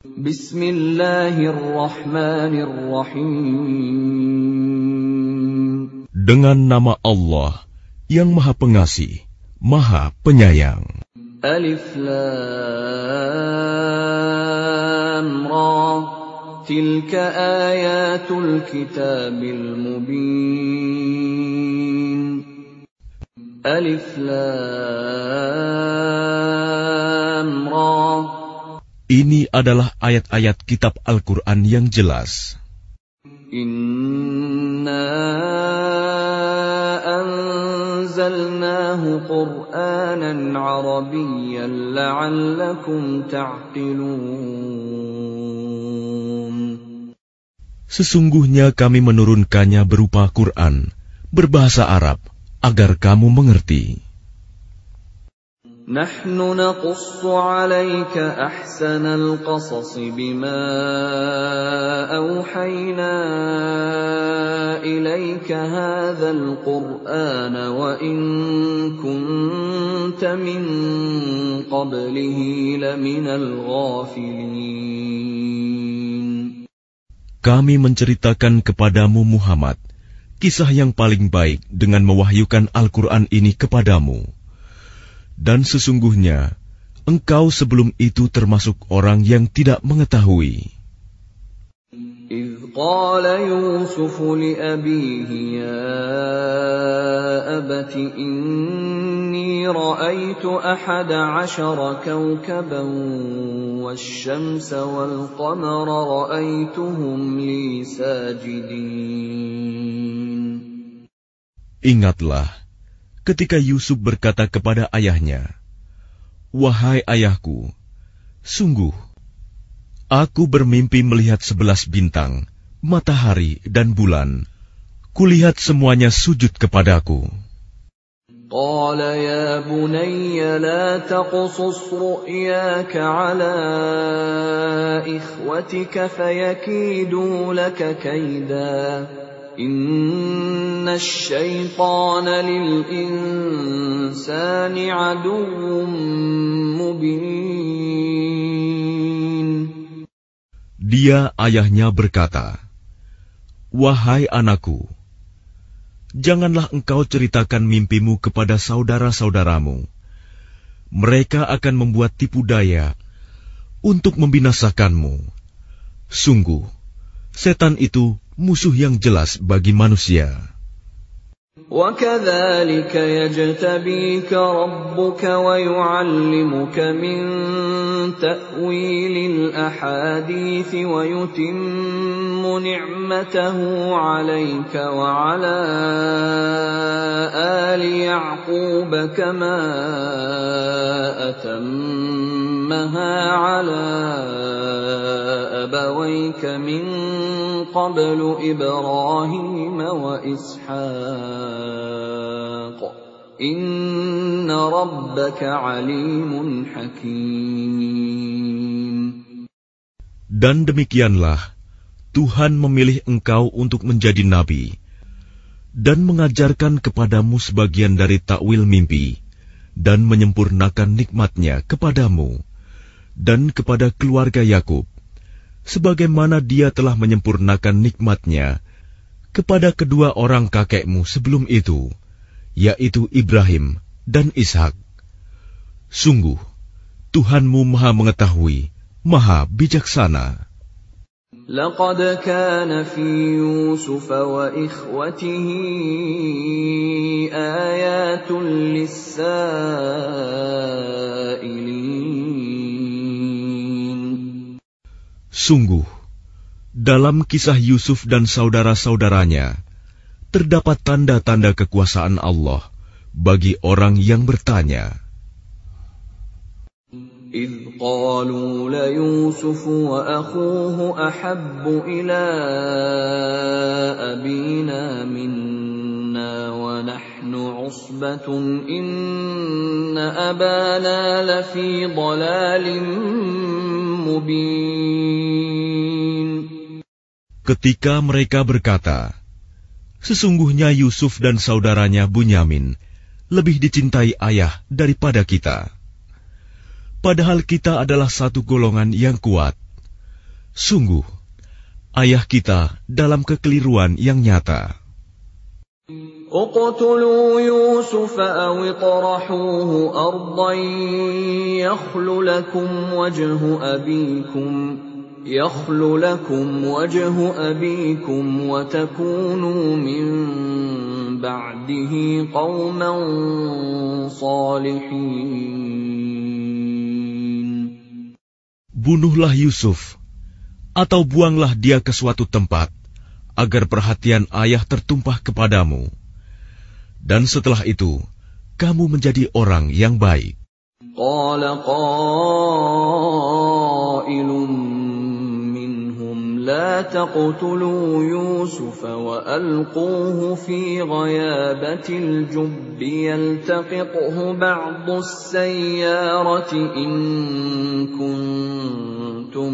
Bismillahirrahmanirrahim. Dengan nama Allah yang Maha Pengasih, Maha Penyayang. Alif Lam Ra. Tilka ayatul kitabil mubin. Alif Lam Ra. Ini adalah ayat-ayat kitab Al-Quran yang jelas. Inna anzalnahu Qur'anan Arabiyyan la'allakum ta'qilun. Sesungguhnya kami menurunkannya berupa Quran, berbahasa Arab, agar kamu mengerti. Nahnu naqussu 'alaika ahsanal qasas bima awhayna ilaika hadzal qur'ana wa in kunta min qablihi laminal ghafilin. Kami menceritakan kepadamu Muhammad kisah yang paling baik dengan mewahyukan Al-Quran ini kepadamu. Dan sesungguhnya, engkau sebelum itu termasuk orang yang tidak mengetahui. إِذْ قَالَ يُوسُفُ لِأَبِيهِ يَا أَبَتِ إِنِّي رَأَيْتُ 11 كَوْكَبًا وَالشَّمْسَ وَالْقَمَرَ رَأَيْتُهُمْ لِي سَاجِدِينَ. Ingatlah, ketika Yusuf berkata kepada ayahnya, "Wahai ayahku, sungguh, aku bermimpi melihat 11 bintang, matahari dan bulan. Kulihat semuanya sujud kepadaku." قال يا بني لا تقصص رؤياك على إخوتك فيكيدوا لك كيدا إن الشيطان للإنسان عدو مبين. Dia ayahnya berkata, "Wahai anakku, janganlah engkau ceritakan mimpimu kepada saudara-saudaramu. Mereka akan membuat tipu daya untuk membinasakanmu. Sungguh, setan itu musuh yang jelas bagi manusia." وَكَذَلِكَ يَجْتَبِيكَ رَبُّكَ وَيُعَلِّمُكَ مِن تَأْوِيلِ الْأَحَادِيثِ وَيُتِمُّ نِعْمَتَهُ عَلَيْكَ وَعَلَى آلِ يَعْقُوبَ كَمَا أَتَمَّهَا عَلَى أَبَوَيْكَ مِن قَبْلُ إِبْرَاهِيمَ وَإِسْحَاقَ إِنَّ رَبَّكَ عَلِيمٌ حَكِيمٌ. Dan demikianlah Tuhan memilih engkau untuk menjadi nabi dan mengajarkan kepadamu sebagian dari takwil mimpi dan menyempurnakan nikmat-Nya kepadamu dan kepada keluarga Yakub, sebagaimana Dia telah menyempurnakan nikmat-Nya kepada kedua orang kakekmu sebelum itu, yaitu Ibrahim dan Ishak. Sungguh, Tuhanmu Maha Mengetahui, Maha Bijaksana. لقد كان في يوسف وإخوته آيات للسائلين. Sungguh, dalam kisah Yusuf dan saudara-saudaranya, terdapat tanda-tanda kekuasaan Allah bagi orang yang bertanya. إِذْ قَالُوا لَيُوسُفُ وَأَخُوهُ أَحَبُّ إِلَىٰ أَبِينَا مِنَّا وَنَحْنُ عُصْبَةٌ إِنَّ أَبَانَا لَفِي ضَلَالٍ مُّبِينٍ. Ketika mereka berkata, "Sesungguhnya Yusuf dan saudaranya Bunyamin lebih dicintai ayah daripada kita. Padahal kita adalah satu golongan yang kuat. Sungguh, ayah kita dalam kekeliruan yang nyata. اقتلوا يوسف أو اطرحوه أرضا يخل لكم وجه أبيكم وتكونوا من بعده قوما صالحين. Bunuhlah Yusuf, atau buanglah dia ke suatu tempat, agar perhatian ayah tertumpah kepadamu. Dan setelah itu, kamu menjadi orang yang baik. قال قائل منهم لا تقتلوا يوسف وألقوه في غيابة الجب يلتقطه بعض السيارة إن كنتم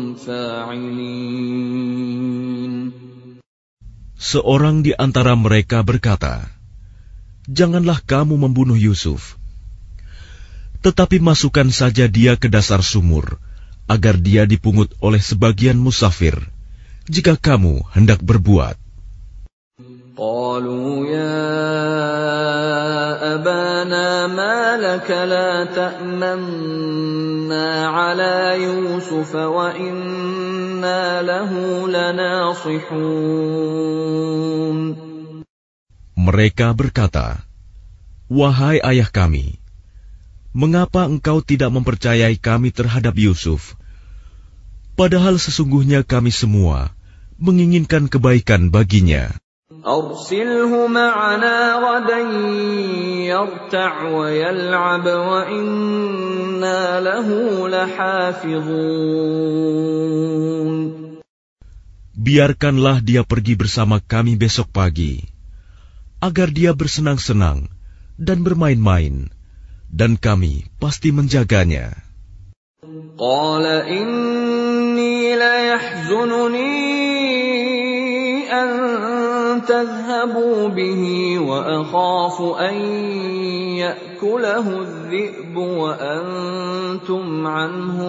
فاعلين. Seorang di antara mereka berkata, "Janganlah kamu membunuh Yusuf, tetapi masukkan saja dia ke dasar sumur, agar dia dipungut oleh sebagian musafir, jika kamu hendak berbuat." قالوا يا أبانا ما لك لا تأمنا على يوسف وإنا له لناصحون. Mereka berkata, "Wahai ayah kami, mengapa engkau tidak mempercayai kami terhadap Yusuf? Padahal sesungguhnya kami semua menginginkan kebaikan baginya. أرسله معنا غدا يرتع ويلعب وإنا له لحافظون. Biarkanlah dia pergi bersama kami besok pagi, agar dia bersenang-senang dan bermain-main, dan kami pasti menjaganya." قال إني ليحزنني أن تذهبوا به وأخاف أن يأكله الذئب وأنتم عنه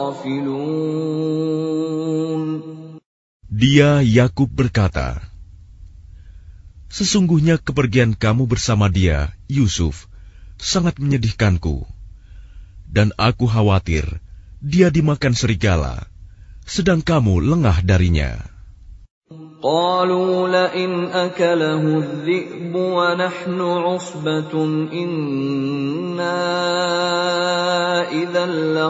غافلون. Dia Yakub berkata, "Sesungguhnya kepergian kamu bersama dia, Yusuf, sangat menyedihkanku, dan aku khawatir dia dimakan serigala, sedang kamu lengah darinya." قالوا لئن أكله الذئب ونحن عصبة إنا إذا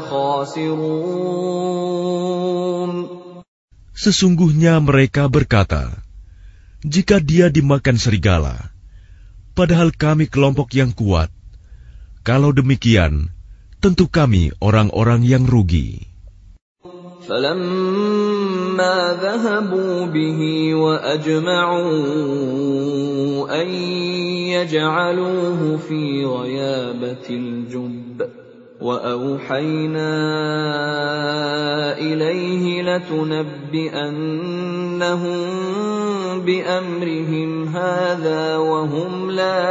لخاسرون. Sesungguhnya mereka berkata, "Jika dia dimakan serigala, padahal kami kelompok yang kuat, kalau demikian, tentu kami orang-orang yang rugi." فلما ذهبوا به وأجمعوا أن يجعلوه في غيابة الجب وأوحينا إليه لتنبئنهم بأمرهم هذا وهم لا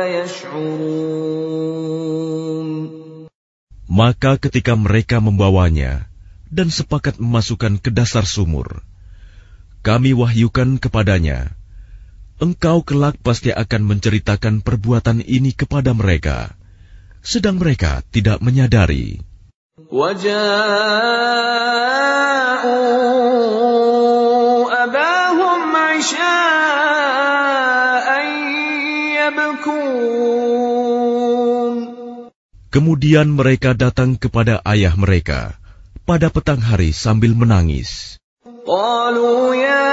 يشعرون. Maka ketika mereka membawanya dan sepakat memasukkan ke dasar sumur, kami wahyukan kepadanya, "Engkau kelak pasti akan menceritakan perbuatan ini kepada mereka," sedang mereka tidak menyadari. وَجَاءُوا أَبَاهُمْ عِشَاءً يَبْكُونَ. Kemudian mereka datang kepada ayah mereka pada petang hari sambil menangis. قالوا يا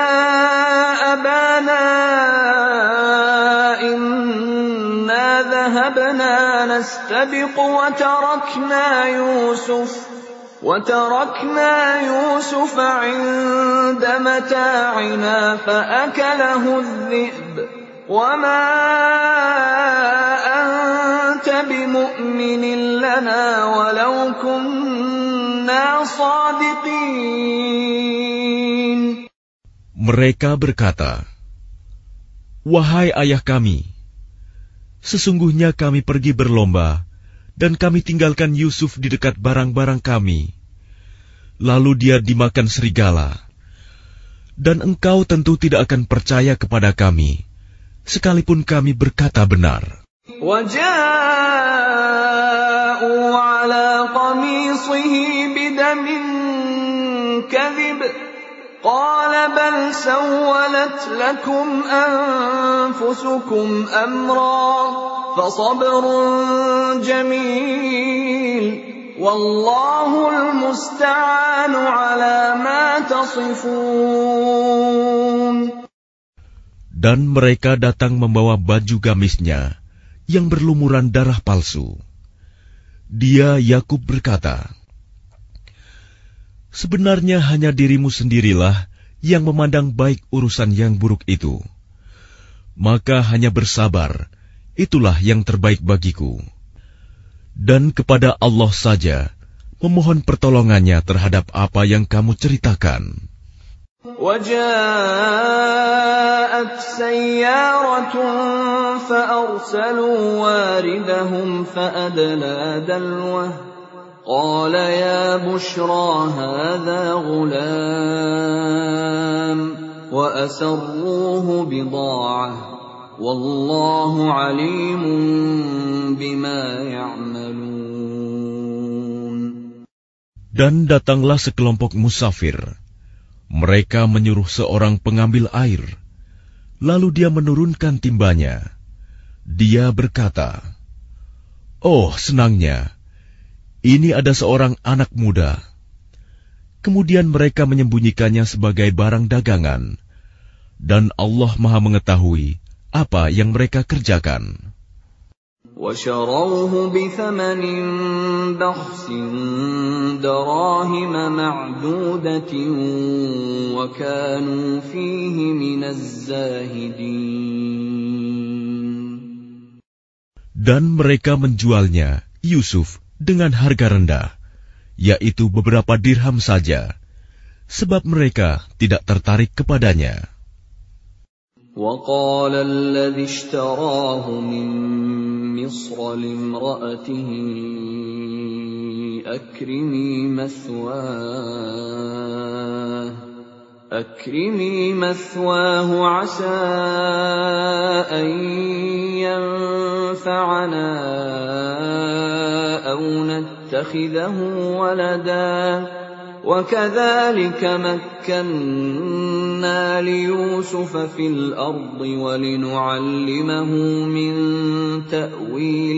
أبانا إنا ذهبنا نستبق وتركنا يوسف عند متاعنا فأكله الذئب وما أنت بمؤمن لنا ولو كنا صادقين. Mereka berkata, "Wahai ayah kami, sesungguhnya kami pergi berlomba dan kami tinggalkan Yusuf di dekat barang-barang kami. Lalu dia dimakan serigala. dan engkau tentu tidak akan percaya kepada kami, sekalipun kami berkata benar. وَجَاءُوا عَلَى قَمِيصِهِ بِدَمٍ كَذِبٍ قَالَ بَلْ سَوَّلَتْ لَكُمْ أَنفُسُكُمْ أَمْرًا فَصَبْرٌ جَمِيلٌ وَاللَّهُ الْمُسْتَعَانُ عَلَى مَا تَصِفُونَ. Dan mereka datang membawa baju gamisnya yang berlumuran darah palsu. Dia, Yakub, berkata, sebenarnya hanya dirimu sendirilah yang memandang baik urusan yang buruk itu. Maka hanya bersabar, itulah yang terbaik bagiku. Dan kepada Allah saja memohon pertolongannya terhadap apa yang kamu ceritakan. وَجَاءَتْ سَيَّارَةٌ فَأَرْسَلُوا وَارِدَهُمْ فَأَدْلَىٰ دَلْوَهُ قَالَ يَا بُشْرَىٰ هَٰذَا غُلَامٌ وَأَسَرُّوهُ بِضَاعَةً وَاللَّهُ عَلِيمٌ بِمَا يَعْمَلُونَ. Dan datanglah sekelompok musafir. Mereka menyuruh seorang pengambil air, lalu dia menurunkan timbanya. Dia berkata, oh senangnya, ini ada seorang anak muda. Kemudian mereka menyembunyikannya sebagai barang dagangan, dan Allah Maha mengetahui apa yang mereka kerjakan. وَشَرَوْهُ بِثَمَنٍ بَخْسٍ دَرَاهِمَ مَعْدُودَةٍ وَكَانُوا فِيهِ مِنَ الزَّاهِدِينَ. Dan mereka menjualnya, Yusuf, dengan harga rendah, yaitu beberapa dirham saja, sebab mereka tidak tertarik kepadanya. وَقَالَ الَّذِي اشْتَرَاهُ مِن مِّصْرَ لِامْرَأَتِهِ أَكْرِمِي مَثْوَاهُ عَسَىٰ أَن يَنفَعَنَا أَوْ نَتَّخِذَهُ وَلَدًا وَكَذَٰلِكَ مَكَّنَّا لِيُوسُفَ فِي الْأَرْضِ وَلِنُعَلِّمَهُ مِن تَأْوِيلِ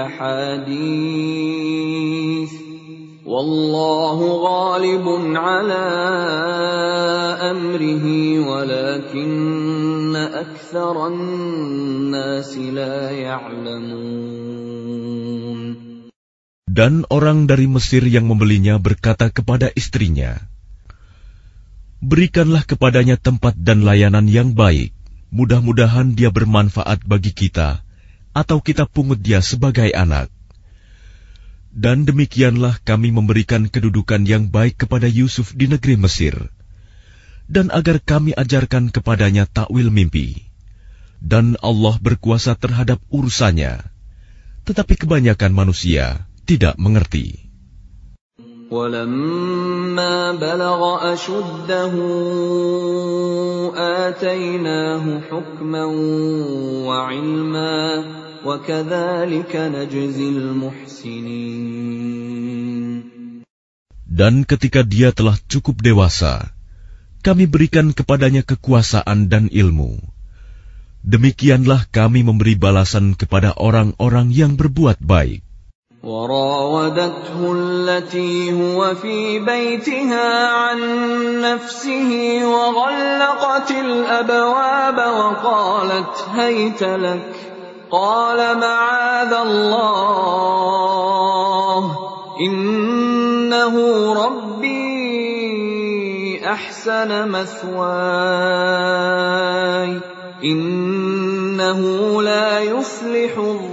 الْأَحَادِيثِ وَاللَّهُ غَالِبٌ عَلَىٰ أَمْرِهِ وَلَٰكِنَّ أَكْثَرَ النَّاسِ لَا يَعْلَمُونَ. Dan orang dari Mesir yang membelinya berkata kepada istrinya, berikanlah kepadanya tempat dan layanan yang baik, mudah-mudahan dia bermanfaat bagi kita, atau kita pungut dia sebagai anak. Dan demikianlah kami memberikan kedudukan yang baik kepada Yusuf di negeri Mesir, dan agar kami ajarkan kepadanya takwil mimpi. Dan Allah berkuasa terhadap urusannya, tetapi kebanyakan manusia tidak mengerti. وَلَمَّا بَلَغَ أَشُدَّهُ آتَيْنَاهُ حُكْمًا وَعِلْمًا وَكَذَلِكَ نَجْزِي الْمُحْسِنِينَ. Dan ketika dia telah cukup dewasa, kami berikan kepadanya kekuasaan dan ilmu. Demikianlah kami memberi balasan kepada orang-orang yang berbuat baik. وراودته التي هو في بيتها عن نفسه وغلقت الأبواب وقالت هيت لك قال معاذ الله إنه ربي أحسن مثواي إنه لا يفلح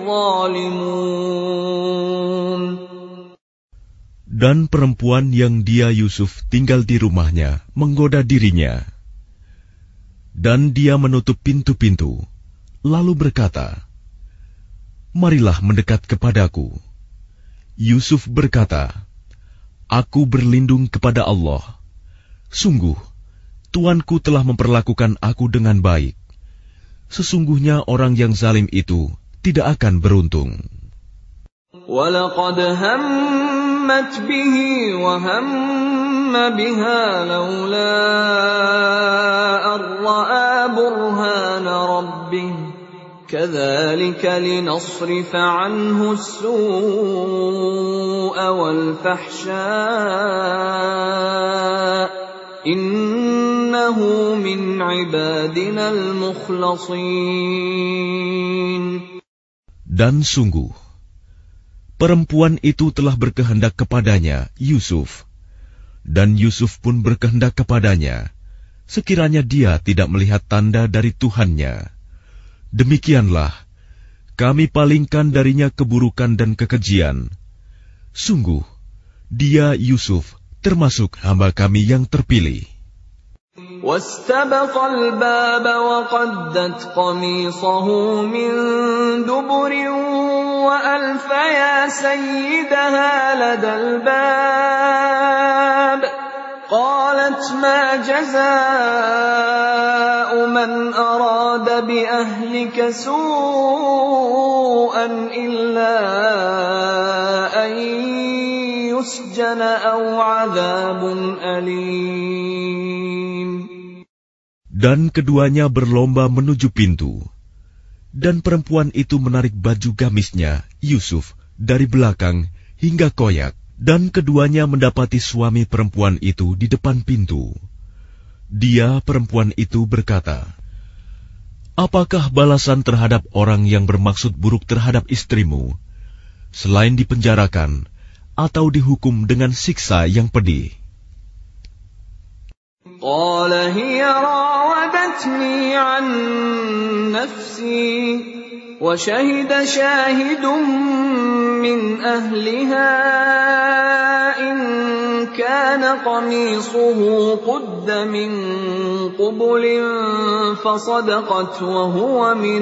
الظالمون. Dan perempuan yang dia Yusuf tinggal di rumahnya menggoda dirinya. Dan dia menutup pintu-pintu, lalu berkata, marilah mendekat kepadaku. Yusuf berkata, aku berlindung kepada Allah. Sungguh, Tuanku telah memperlakukan aku dengan baik. Sesungguhnya orang yang zalim itu tidak akan beruntung. وَلَقَدْ هَمَّتْ بِهِ وَهَمَّ بِهَا لَوْلَا أَن رَّأَىٰ بُرْهَانَ رَبِّهِ كَذَٰلِكَ لِنَصْرِفَ عَنْهُ السُّوءَ وَالْفَحْشَاءَ إِنَّهُ مِنْ عِبَادِنَا الْمُخْلَصِينَ. Dan sungguh, perempuan itu telah berkehendak kepadanya, Yusuf. Dan Yusuf pun berkehendak kepadanya, sekiranya dia tidak melihat tanda dari Tuhannya. Demikianlah, kami palingkan darinya keburukan dan kekejian. Sungguh, dia Yusuf termasuk hamba kami yang terpilih. وَاسْتَبَقَ الْبَابَ وَقَدَّتْ قَمِيصَهُ مِنْ دُبُرٍ وَأَلْفَ يَا سَيِّدَهَا لَدَى الْبَابِ قَالَتْ مَا جَزَاءُ مَنْ أَرَادَ بِأَهْلِكَ سُوءًا إِلَّا أَنْ يُسْجَنَ أَوْ عَذَابٌ أَلِيمٌ. Dan keduanya berlomba menuju pintu. Dan perempuan itu menarik baju gamisnya, Yusuf, dari belakang hingga koyak. Dan keduanya mendapati suami perempuan itu di depan pintu. Dia, perempuan itu, berkata, "Apakah balasan terhadap orang yang bermaksud buruk terhadap istrimu, selain dipenjarakan atau dihukum dengan siksa yang pedih?" قال هي راودتني عن نفسي وشهد شاهد من أهلها إن كان قميصه قد من قبل فصدقت وهو من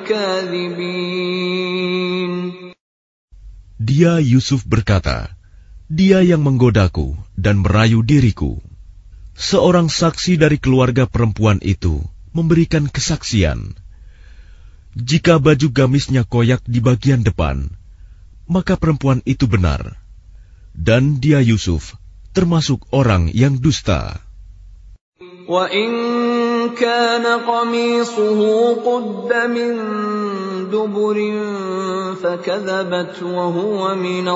الكاذبين. Dia Yusuf berkata, "Dia yang menggodaku dan merayu diriku." Seorang saksi dari keluarga perempuan itu memberikan kesaksian. Jika baju gamisnya koyak di bagian depan, maka perempuan itu benar. Dan dia Yusuf termasuk orang yang dusta. وَإِنْ كَانَ قَمِيصُهُ قُدَّ مِنْ دُبُرٍ فَكَذَبَتْ وَهُوَ مِنَ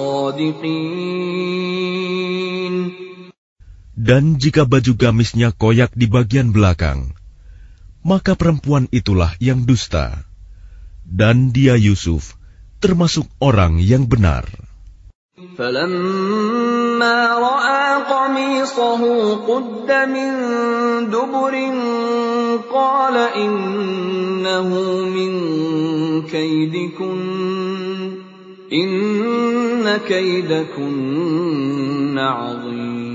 الصَّادِقِينَ. Dan jika baju gamisnya koyak di bagian belakang, maka perempuan itulah yang dusta. Dan dia Yusuf termasuk orang yang benar. فَلَمَّا رَأَى قَمِيصَهُ قُدَّ مِنْ دُبُرٍ قَالَ إِنَّهُ مِنْ كَيْدِكُنَّ إِنَّ كَيْدَكُنَّ عَظِيمٌ.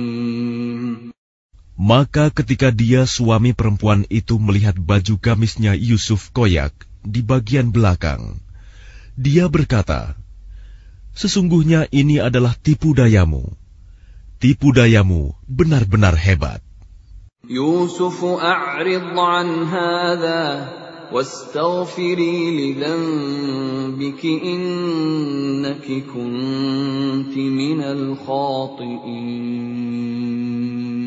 Maka ketika dia suami perempuan itu melihat baju gamisnya Yusuf koyak di bagian belakang, dia berkata, "Sesungguhnya ini adalah tipu dayamu. Tipu dayamu benar-benar hebat." يُوسُفُ أَعْرِضْ عَنْ هَذَا وَاسْتَغْفِرِي لِذَنبِكِ إِنَّكِ كُنتِ مِنَ الْخَاطِئِينَ.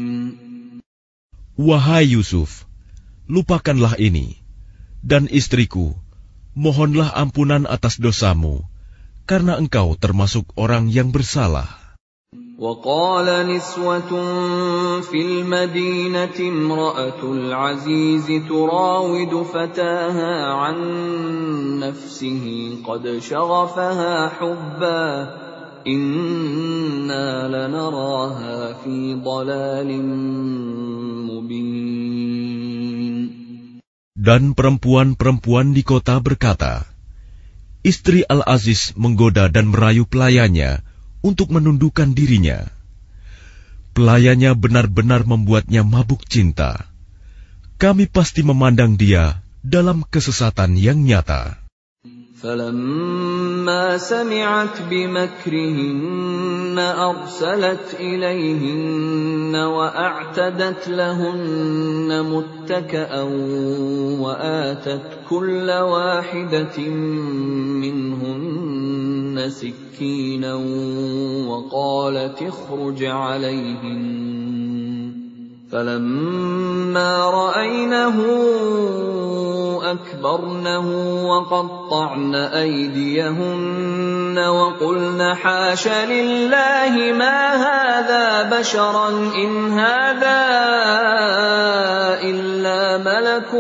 Wahai Yusuf, lupakanlah ini, dan istriku, mohonlah ampunan atas dosamu, karena engkau termasuk orang yang bersalah. وَقَالَ نِسْوَةٌ فِي الْمَدِينَةِ امْرَأَتُ الْعَزِيزِ تُرَاوِدُ فَتَاهَا عَنْ نَفْسِهِ قَدْ شَغَفَهَا حُبًّا إِنَّا لَنَرَاهَا فِي ضَلَالٍ مُبِينٍ. Dan perempuan-perempuan di kota berkata, "Istri Al-Aziz menggoda dan merayu pelayannya untuk menundukkan dirinya. Pelayannya benar-benar membuatnya mabuk cinta. Kami pasti memandang dia dalam kesesatan yang nyata." فلما سمعت بمكرهن أرسلت إليهن وأعتدت لهن متكأ وآتت كل واحدة منهن سكينا وقالت اخرج عليهن فلما رأينه أكبرنه وقطعن أيديهن وقلن حاش لله ما هذا بشرا إن هذا إلا ملك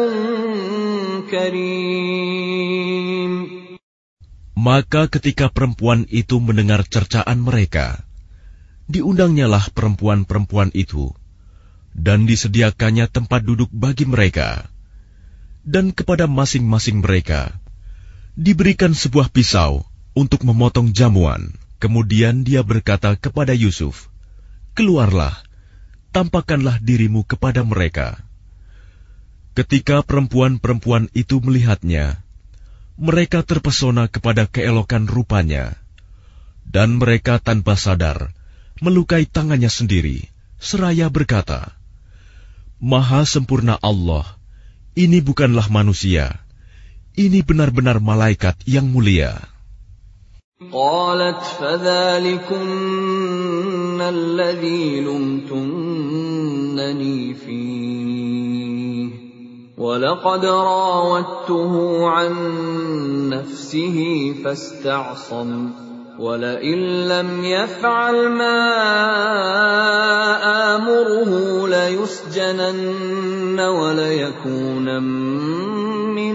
كريم. Maka ketika perempuan itu mendengar cercaan mereka, diundangnyalah perempuan-perempuan itu, dan disediakannya tempat duduk bagi mereka. Dan kepada masing-masing mereka diberikan sebuah pisau untuk memotong jamuan. Kemudian dia berkata kepada Yusuf, "Keluarlah, tampakkanlah dirimu kepada mereka." Ketika perempuan-perempuan itu melihatnya, mereka terpesona kepada keelokan rupanya, dan mereka tanpa sadar melukai tangannya sendiri, seraya berkata, "Maha sempurna Allah, ini bukanlah manusia, ini benar-benar malaikat yang mulia." قالت فذلكن الذي لمتنني فيه ولقد راودته عن نفسه فاستعصم ولئن لم يفعل ما آمره ليسجنن وليكون من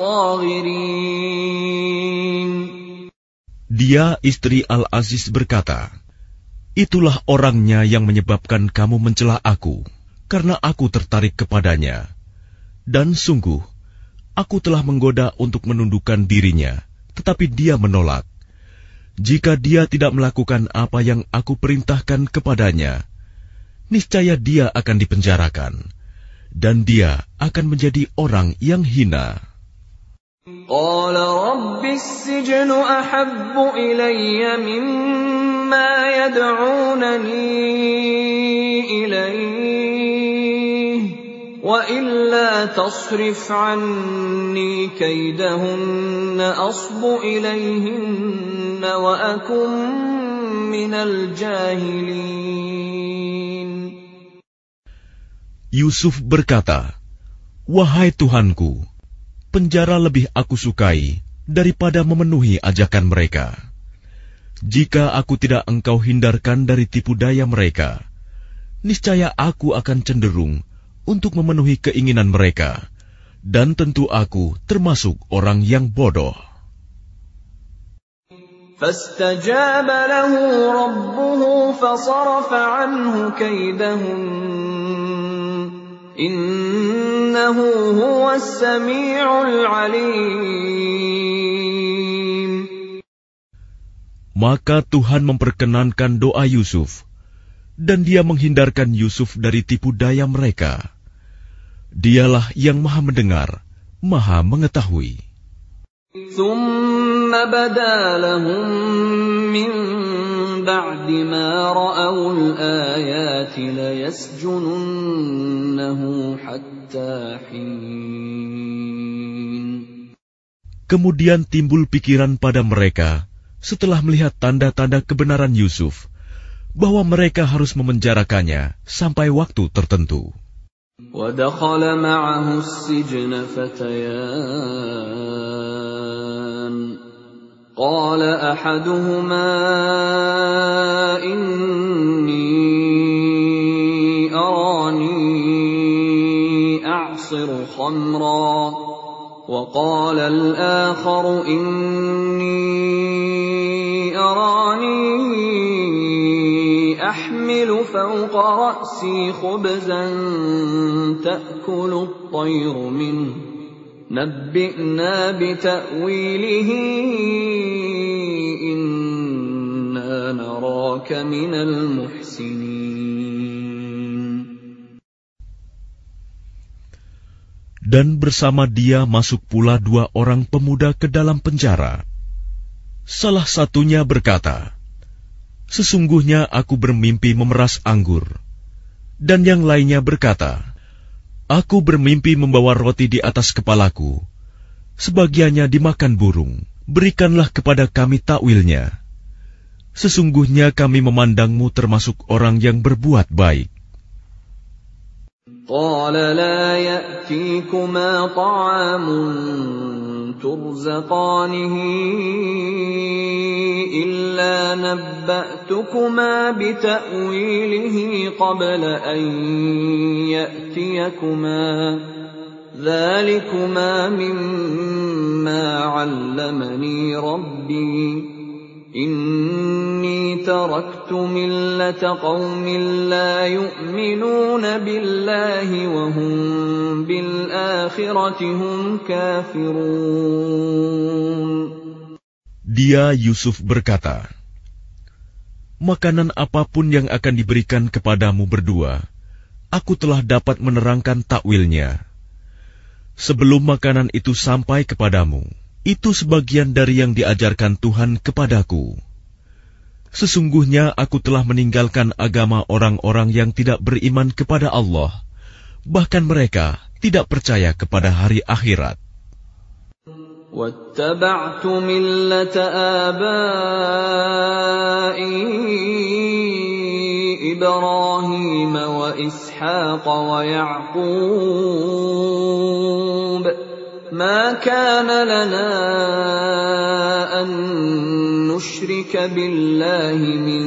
الصاغرين. Dia, istri Al-Aziz, berkata, "Itulah orangnya yang menyebabkan kamu mencela aku, karena aku tertarik kepadanya. Dan sungguh, aku telah menggoda untuk menundukkan dirinya, tetapi dia menolak. Jika dia tidak melakukan apa yang aku perintahkan kepadanya, niscaya dia akan dipenjarakan, dan dia akan menjadi orang yang hina." قال رب السجن أحب إلي مما يدعونني إليه وإلا تصرف عني كيدهن أصب إليهن وأكن من الجاهلين. Yusuf berkata, "Wahai Tuhanku, penjara lebih aku sukai daripada memenuhi ajakan mereka. Jika aku tidak engkau hindarkan dari tipu daya mereka, niscaya aku akan cenderung untuk memenuhi keinginan mereka, dan tentu aku termasuk orang yang bodoh." فاستجاب له ربه فصرف عنه كيدهن إنه هو السميع العليم. Maka Tuhan memperkenankan doa Yusuf, dan dia menghindarkan Yusuf dari tipu daya mereka. Dialah yang Maha Mendengar, Maha Mengetahui. ثم بدا لهم من بعد ما رأوا الآيات ليسجننه حتى حين. Kemudian timbul pikiran pada mereka setelah melihat tanda-tanda kebenaran Yusuf, bahwa mereka harus memenjarakannya sampai waktu tertentu. وَدَخَلَ مَعَهُ السِّجْنَ فَتَيَانِ قَالَ أَحَدُهُمَا إِنِّي أَرَانِي أَعْصِرُ خَمْرًا وَقَالَ الْآخَرُ إِنِّي أَرَانِي أحمل فوق رأسي خبزا تأكل الطير منه نبئنا بتأويله إنا نراك من المحسنين. Dan bersama dia masuk pula 2 orang pemuda ke dalam penjara. Salah satunya berkata, "Sesungguhnya aku bermimpi memeras anggur." Dan yang lainnya berkata, "Aku bermimpi membawa roti di atas kepalaku. Sebagiannya dimakan burung. Berikanlah kepada kami takwilnya. Sesungguhnya kami memandangmu termasuk orang yang berbuat baik." قال لا يأتيكما طعام ترزقانه إلا نبأتكما بتأويله قبل أن يأتيكما ذلكما مما علمني ربي إني تركت ملة قوم لا يؤمنون بالله وهم بالآخرة هم كافرون. Dia Yusuf berkata, "Makanan apapun yang akan diberikan kepadamu berdua, aku telah dapat menerangkan takwilnya. Sebelum makanan itu sampai kepadamu, itu sebagian dari yang diajarkan Tuhan kepadaku. Sesungguhnya aku telah meninggalkan agama orang-orang yang tidak beriman kepada Allah, bahkan mereka tidak percaya kepada hari akhirat. وَاتَّبَعْتُ مِلَّةَ آبَائِي إِبْرَاهِيمَ وَإِسْحَاقَ وَيَعْقُوبَ مَا كَانَ لَنَا أَن نُّشْرِكَ بِاللَّهِ مِن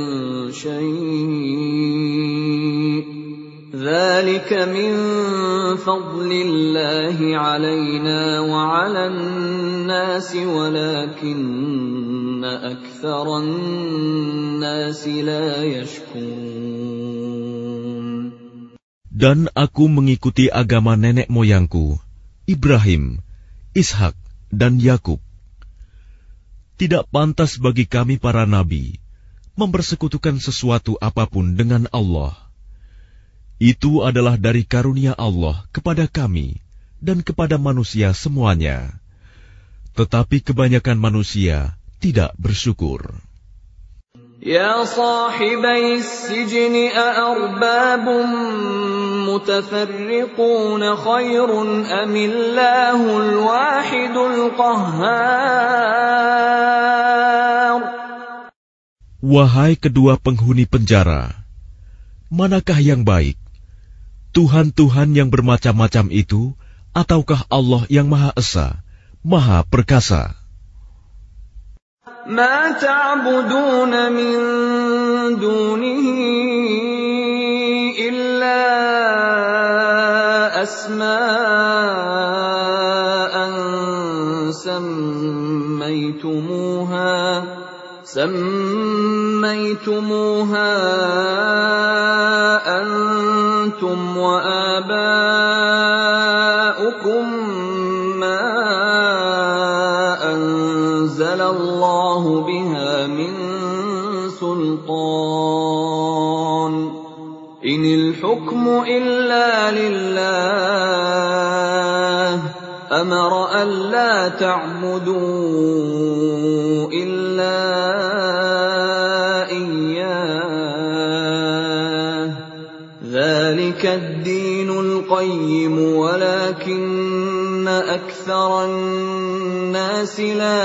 شَيْءٍ ذَلِكَ مِن فَضْلِ اللَّهِ عَلَيْنَا وَعَلَى النَّاسِ وَلَكِنَّ أَكْثَرَ النَّاسِ لَا يَشْكُرُونَ. Dan aku mengikuti agama nenek moyangku, Ibrahim, Ishak, dan Yakub. Tidak pantas bagi kami para nabi mempersekutukan sesuatu apapun dengan Allah. Itu adalah dari karunia Allah kepada kami dan kepada manusia semuanya. Tetapi kebanyakan manusia tidak bersyukur. يا صاحبي السجن أأرباب متفرقون خير أم الله الواحد القهار. Wahai kedua penghuni penjara, manakah yang baik? Tuhan-Tuhan yang bermacam-macam itu, ataukah Allah yang Maha Esa, Maha Perkasa? ما تعبدون من دونه إلا أسماء سميتموها أنتم وآباؤكم ما أنزل الله بها من سلطان إن الحكم إلا لله أمر ألا تعبدوا إلا إياه ذلك الدين القيم ولكن أكثر الناس لا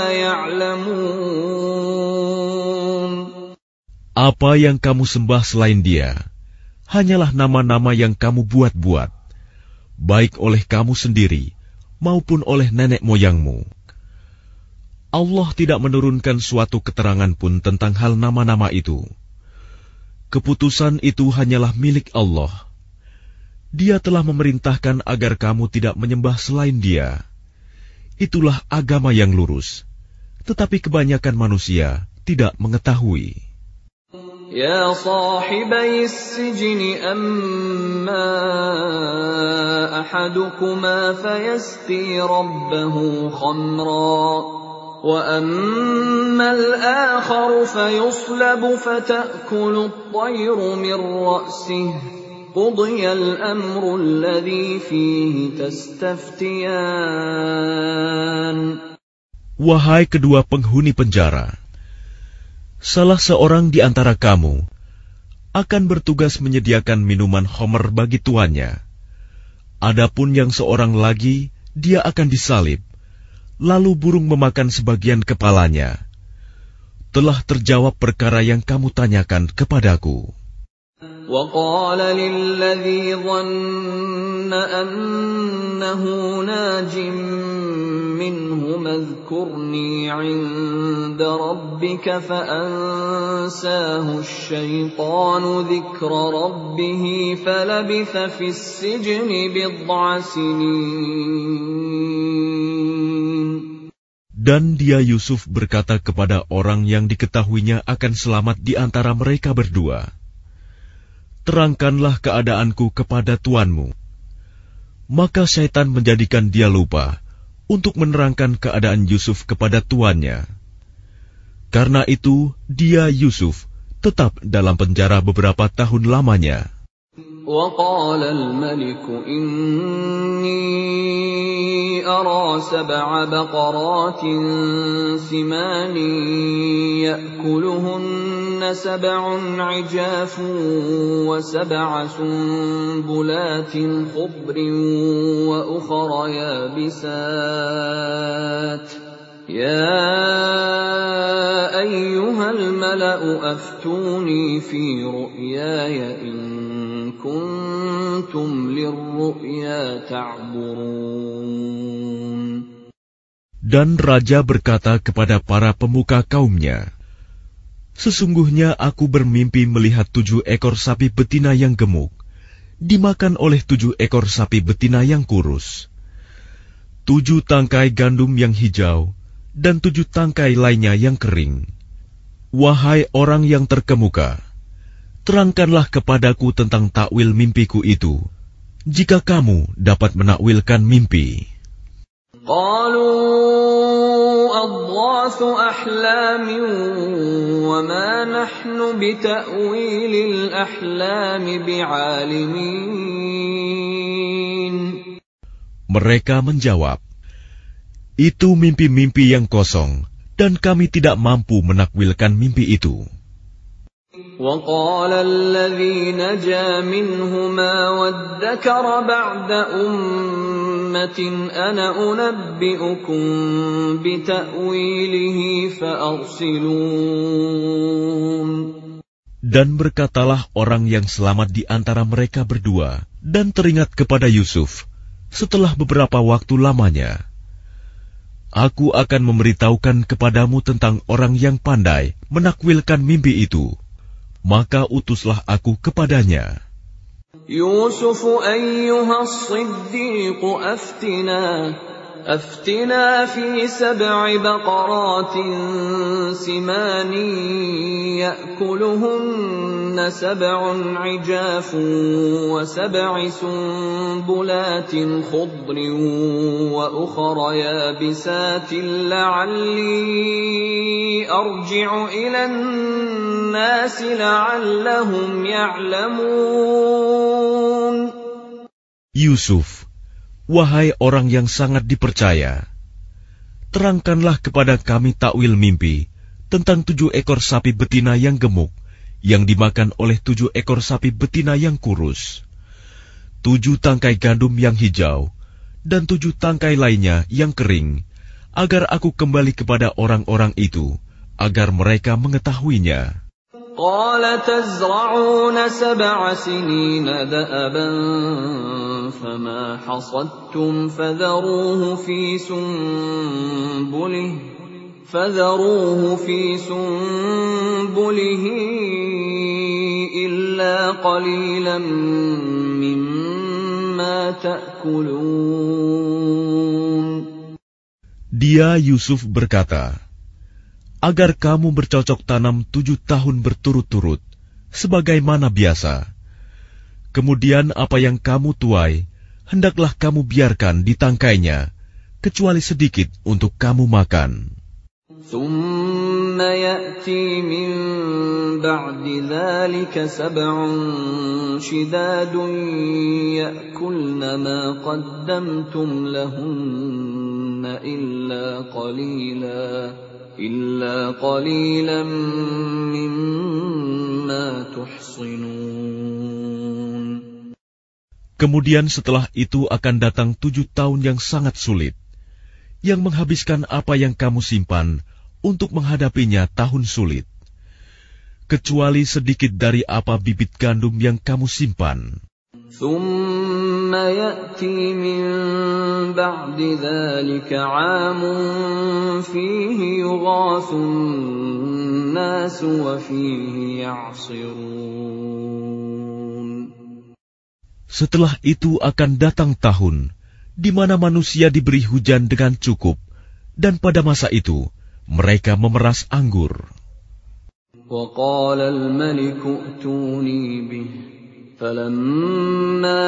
يعلمون. Apa yang kamu sembah selain Dia hanyalah nama-nama yang kamu buat-buat, baik oleh kamu sendiri maupun oleh nenek moyangmu. Allah tidak menurunkan suatu keterangan pun tentang hal nama-nama itu. Keputusan itu hanyalah milik Allah. Dia telah memerintahkan agar kamu tidak menyembah selain Dia. Itulah agama yang lurus, tetapi kebanyakan manusia tidak mengetahui. يا صاحبي السجن أما أحدكما فيسقي ربه خمرا وأما الآخر فيصلب فتأكل الطير من رأسه قُضِيَ الْأَمْرُ الَّذِي فِيهِ تَسْتَفْتِيَانِ. Wahai kedua penghuni penjara, salah seorang di antara kamu akan bertugas menyediakan minuman khamr bagi tuannya. Adapun yang seorang lagi, dia akan disalib, lalu burung memakan sebagian kepalanya. Telah terjawab perkara yang kamu tanyakan kepadaku. وَقَالَ لِلَّذِي ظَنَّ أَنَّهُ نَاجٍ مِّنْهُمَ اذْكُرْنِي عِندَ رَبِّكَ فَأَنسَاهُ الشَّيْطَانُ ذِكْرَ رَبِّهِ فَلَبِثَ فِي السِّجْنِ بِضْعَ سِنِينَ. Dan dia Yusuf berkata kepada orang yang diketahuinya akan selamat di antara mereka berdua, terangkanlah keadaanku kepada tuanmu. Maka syaitan menjadikan dia lupa untuk menerangkan keadaan Yusuf kepada tuannya. Karena itu, dia Yusuf tetap dalam penjara beberapa tahun lamanya. وَقَالَ الْمَلِكُ إِنِّي أَرَى 7 بَقَرَاتٍ سِمَانٍ يَأْكُلُهُنَّ 7 عِجَافٌ و7 سُنبُلَاتٍ خُضْرٍ وَأُخَرَ يَابِسَاتٍ يَا أَيُّهَا الْمَلَأُ أَفْتُونِي فِي رُؤْيَايَ إِن كُنتُمْ لِلرُّؤْيَا تَعْبُرُونَ. Dan raja berkata kepada para pemuka kaumnya, sesungguhnya aku bermimpi melihat 7 ekor sapi betina yang gemuk dimakan oleh 7 ekor sapi betina yang kurus, 7 tangkai gandum yang hijau, dan 7 tangkai lainnya yang kering. Wahai orang yang terkemuka, terangkanlah kepadaku tentang takwil mimpiku itu, jika kamu dapat menakwilkan mimpi. قالوا أضغاث أحلام وما نحن بتأويل الأحلام بعالمين. Mereka menjawab, itu mimpi-mimpi yang kosong, dan kami tidak mampu menakwilkan mimpi itu. وقال الذي نجا منهما وادكر بعد أمة أنا أنبئكم بتأويله فأرسلون. Dan berkatalah orang yang selamat di antara mereka berdua dan teringat kepada Yusuf setelah beberapa waktu lamanya, aku akan memberitahukan kepadamu tentang orang yang pandai menakwilkan mimpi itu. Maka utuslah aku kepadanya. Yusuf ayyuha as-siddiq aftina fi 7 baqaratin simanin ya'kuluhunna 7 'ijafun wa 7 sunbulatin khudrin wa ukhra yabisatin la'alli arji'u ila an-nas la'allahum ya'lamun. Yusuf, wahai orang yang sangat dipercaya, terangkanlah kepada kami takwil mimpi tentang 7 ekor sapi betina yang gemuk yang dimakan oleh 7 ekor sapi betina yang kurus, 7 tangkai gandum yang hijau, dan 7 tangkai lainnya yang kering, agar aku kembali kepada orang-orang itu, agar mereka mengetahuinya. قال تزرعون 7 سنين دأبا فما حصدتم فذروه في سنبله إلا قليلا مما تأكلون. Dia Yusuf berkata, agar kamu bercocok tanam 7 tahun berturut-turut, sebagaimana biasa. Kemudian apa yang kamu tuai, hendaklah kamu biarkan ditangkainya, kecuali sedikit untuk kamu makan. ثم يأتي من بعد ذلك 7 شداد يأكلن ما قدمتم لهن إلا قليلا مما تحصنون. Kemudian setelah itu akan datang 7 tahun yang sangat sulit, yang menghabiskan apa yang kamu simpan untuk menghadapinya tahun sulit, kecuali sedikit dari apa bibit gandum yang kamu simpan. ثم يأتي من بعد ذلك عام فيه يغاث الناس وفيه يعصرون. Setelah itu akan datang tahun di mana manusia diberi hujan dengan cukup, dan pada masa itu mereka memeras anggur. وقال الملك ائتوني به فلما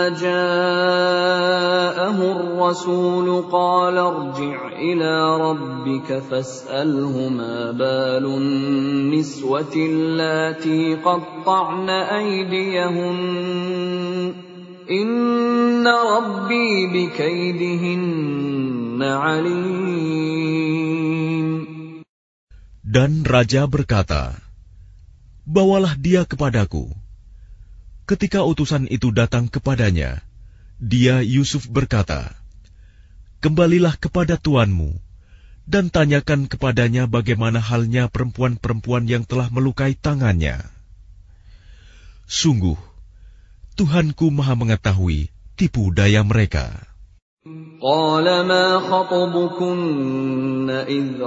جاءه الرسول قال ارجع إلى ربك فاسأله ما بال النسوة اللاتي قطعن أيديهن إن ربي بكيدهن عليم. Dan raja berkata, bawalah dia kepadaku. Ketika utusan itu datang kepadanya, dia Yusuf berkata, kembalilah kepada tuanmu dan tanyakan kepadanya bagaimana halnya perempuan-perempuan yang telah melukai tangannya. Sungguh, Tuhanku Maha mengetahui tipu daya mereka. قال ما خطبكن إذ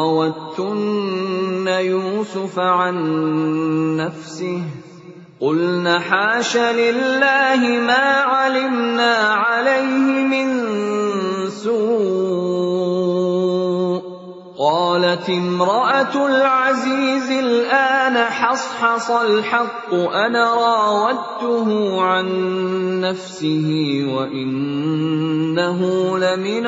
راوتن يوسف عن نفسه قلنا حاش لله ما علمنا عليه من سوء قالت امرأة العزيز الآن حصحص الحق أنا راودته عن نفسه وإنه لمن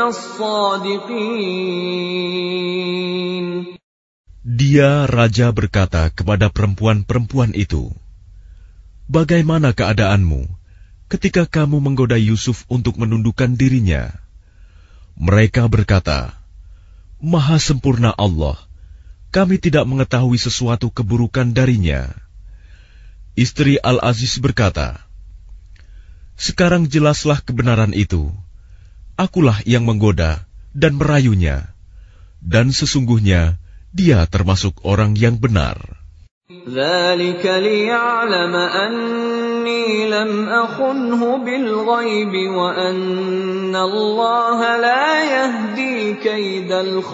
الصادقين. Dia raja berkata kepada perempuan-perempuan itu, bagaimana keadaanmu ketika kamu menggoda Yusuf untuk menundukkan dirinya? Mereka berkata, Maha sempurna Allah, kami tidak mengetahui sesuatu keburukan darinya. Istri Al-Aziz berkata, sekarang jelaslah kebenaran itu. Akulah yang menggoda dan merayunya, dan sesungguhnya dia termasuk orang yang benar. ذلك ليعلم أني لم أخنه بالغيب وأن الله لا يهدي كيد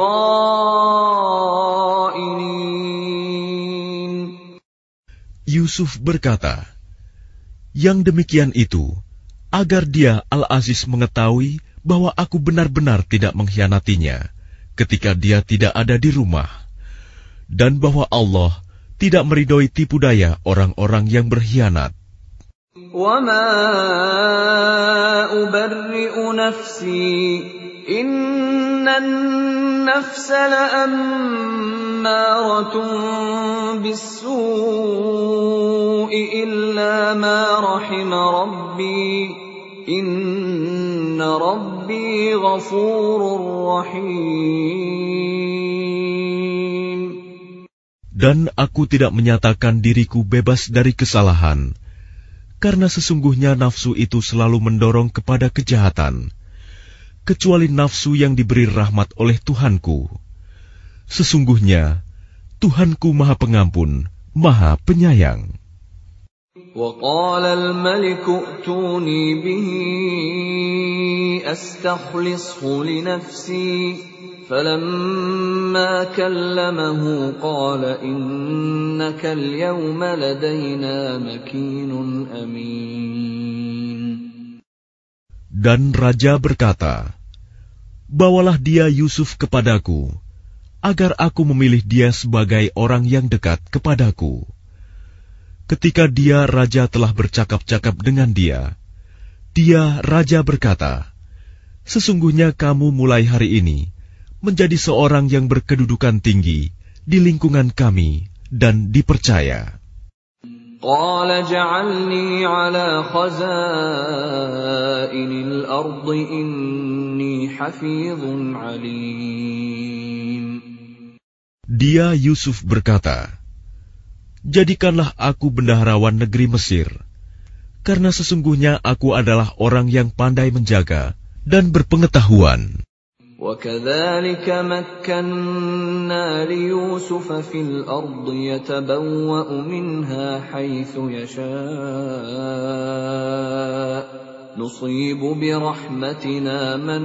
الخائنين. Yusuf berkata, yang demikian itu agar dia Al-Aziz mengetahui bahwa aku benar-benar tidak mengkhianatinya ketika dia tidak ada di rumah, dan bahwa Allah tidak meridhoi tipu daya orang-orang yang berkhianat. وَمَا أُبَرِّئُ نَفْسِي إِنَّ النَّفْسَ لَأَمَّارَةٌ بِالسُّوءِ إِلَّا مَا رَحِمَ رَبِّي إِنَّ رَبِّي غَفُورٌ رَّحِيمٌ. Dan aku tidak menyatakan diriku bebas dari kesalahan, karena sesungguhnya nafsu itu selalu mendorong kepada kejahatan, kecuali nafsu yang diberi rahmat oleh Tuhanku. Sesungguhnya Tuhanku Maha Pengampun, Maha Penyayang. وَقَالَ الْمَلِكُ ائْتُونِي بِهِ أَسْتَخْلِصْهُ لِنَفْسِي فَلَمَّا كَلَّمَهُ قَالَ إِنَّكَ الْيَوْمَ لَدَيْنَا مَكِينٌ أَمِينٌ. Dan raja berkata, bawalah dia Yusuf kepadaku, agar aku memilih dia sebagai orang yang dekat kepadaku. Ketika dia raja telah bercakap-cakap dengan dia raja berkata, sesungguhnya kamu mulai hari ini menjadi seorang yang berkedudukan tinggi di lingkungan kami dan dipercaya. Qala ja'alni 'ala khazainil ardi inni hafizun 'alim. Dia Yusuf berkata, "Jadikanlah aku bendaharawan negeri Mesir, karena sesungguhnya aku adalah orang yang pandai menjaga dan berpengetahuan." وَكَذَلِكَ مَكَّنَّا لِيُوسُفَ فِي الْأَرْضِ يَتَبَوَّأُ مِنْهَا حَيْثُ يَشَاءُ نُصِيبُ بِرَحْمَتِنَا مَن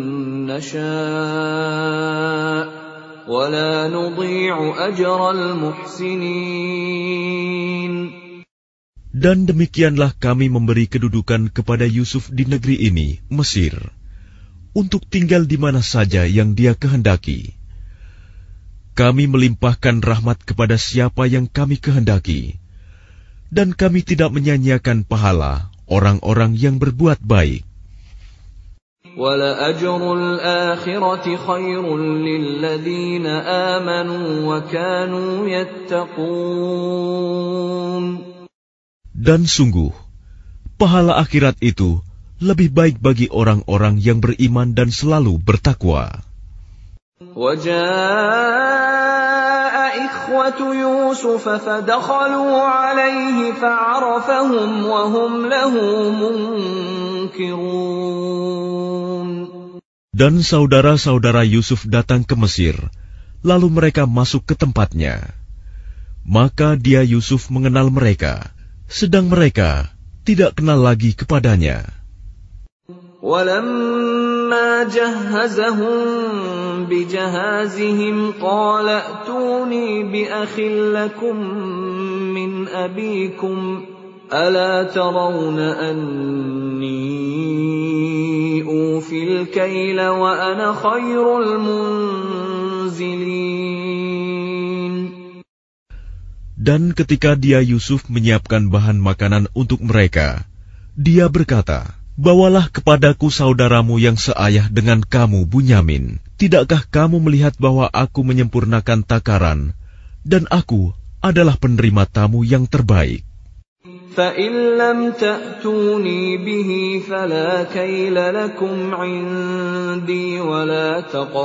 نَّشَاءُ وَلَا نُضِيعُ أَجْرَ الْمُحْسِنِينَ. Dan demikianlah kami memberi kedudukan kepada Yusuf di negeri ini, Mesir, untuk tinggal di mana saja yang dia kehendaki. Kami melimpahkan rahmat kepada siapa yang kami kehendaki, dan kami tidak menyanyiakan pahala orang-orang yang berbuat baik. وَلَأَجْرُ الْآخِرَةِ خَيْرٌ لِّلَّذِينَ آمَنُوا وَكَانُوا يَتَّقُونَ. Dan sungguh, pahala akhirat itu lebih baik bagi orang-orang yang beriman dan selalu bertakwa. وَجَاءَ إِخْوَةُ يُوسُفَ فَدَخَلُوا عَلَيْهِ فَعَرَفَهُمْ وَهُمْ لَهُ مُنكِرُونَ. Dan saudara-saudara Yusuf datang ke Mesir, lalu mereka masuk ke tempatnya. Maka dia Yusuf mengenal mereka, sedang mereka tidak kenal lagi kepadanya. وَلَمَّا جَهَّزَهُم بِجَهَازِهِمْ قَالَ ائْتُونِي بِأَخٍ لَّكُم مِّنْ أَبِيكُمْ أَلَا تَرَوْنَ أَنِّي أُوفِي الْكَيْلَ وَأَنَا خَيْرُ الْمُنزِلِينَ. Dan ketika dia Yusuf menyiapkan bahan makanan untuk mereka, dia berkata, "Bawalah kepadaku saudaramu yang seayah dengan kamu, Bunyamin. Tidakkah kamu melihat bahwa aku menyempurnakan takaran, dan aku adalah penerima tamu yang terbaik?" فَإِن لَّمْ تَأْتُونِي بِهِ فَلَا كَيْلَ لَكُمْ عِندِي وَلَا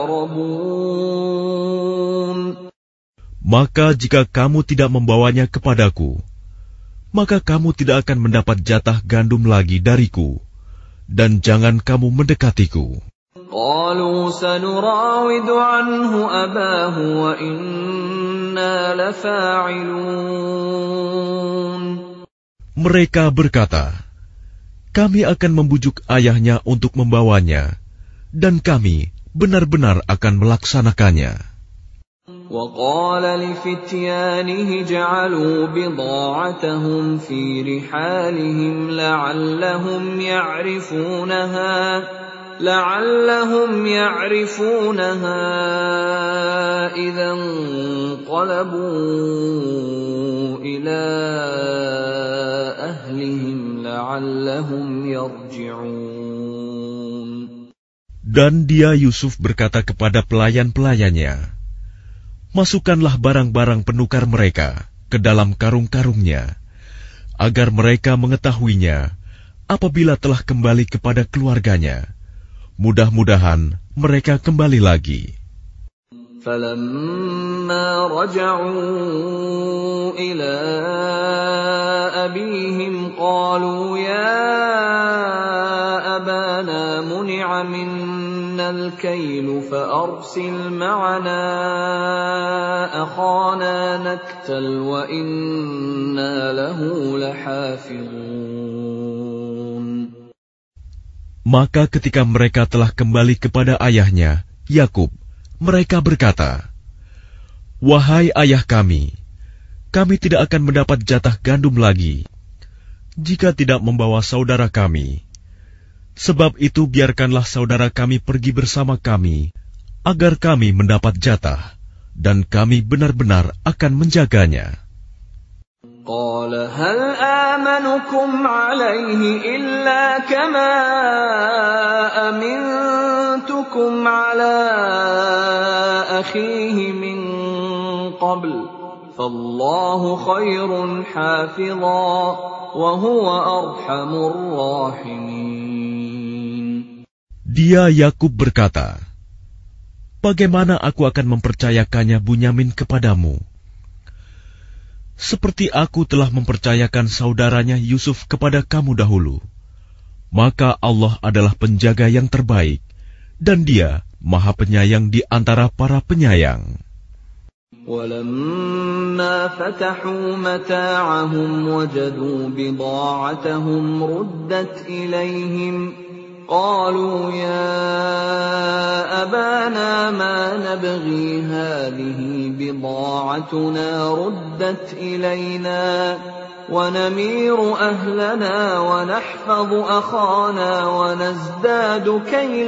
تَقْرَبُونَ. Maka jika kamu tidak membawanya kepadaku, maka kamu tidak akan mendapat jatah gandum lagi dariku, dan jangan kamu mendekatiku. قَالُوا سَنُرَاوِدُ عَنْهُ أَبَاهُ وَإِنَّا لَفَاعِلُونَ. Mereka berkata, "Kami akan membujuk ayahnya untuk membawanya, dan kami benar-benar akan melaksanakannya." وَقَالَ لِفِتْيَانِهِ اجْعَلُوا بِضَاعَتَهُمْ فِي رِحَالِهِمْ لَعَلَّهُمْ يَعْرِفُونَهَا إِذَا انقَلَبُوا إِلَىٰ أَهْلِهِمْ لَعَلَّهُمْ يَرْجِعُونَ. Dan dia Yusuf berkata kepada pelayan-pelayannya, "Masukkanlah barang-barang penukar mereka ke dalam karung-karungnya, agar mereka mengetahuinya apabila telah kembali kepada keluarganya. Mudah-mudahan mereka kembali lagi." فَلَمَّا رَجَعُوا إِلَىٰ أَبِيهِمْ قَالُوا يَا أَبَانَا مُنِعَ مِنَّا الْكَيْلُ فَأَرْسِلْ مَعَنَا أَخَانَا نَكْتَلْ وَإِنَّا لَهُ لَحَافِظُونَ. Maka ketika mereka telah kembali kepada ayahnya, Yakub, mereka berkata, "Wahai ayah kami tidak akan mendapat jatah gandum lagi jika tidak membawa saudara kami. Sebab itu biarkanlah saudara kami pergi bersama kami, agar kami mendapat jatah, dan kami benar-benar akan menjaganya." قال هل آمنكم عليه إلا كما أمنتكم حَسُّدتُّكُمْ عَلَى أَخِيهِ مِنْ قَبْلُ فَاللَّهُ خَيْرٌ حَافِظًا وَهُوَ أَرْحَمُ الرَّاحِمِينَ. Dia Yakub berkata, bagaimana aku akan mempercayakannya Bunyamin kepadamu? Seperti aku telah mempercayakan saudaranya Yusuf kepada kamu dahulu. Maka Allah adalah penjaga yang terbaik, dan Dia Maha Penyayang di antara para penyayang. وَلَمَّا فَتَحُوا مَتَاعَهُمْ وَجَدُوا بِضَاعَتَهُمْ رُدَّتْ إِلَيْهِمْ قَالُوا يَا أَبَانَا مَا نَبْغِي هَٰذِهِ بِضَاعَتُنَا رُدَّتْ إِلَيْنَا وَنَمِيرُ أَهْلَنَا وَنَحْفَظُ أَخَانَا وَنَزْدَادُ كَيْلَ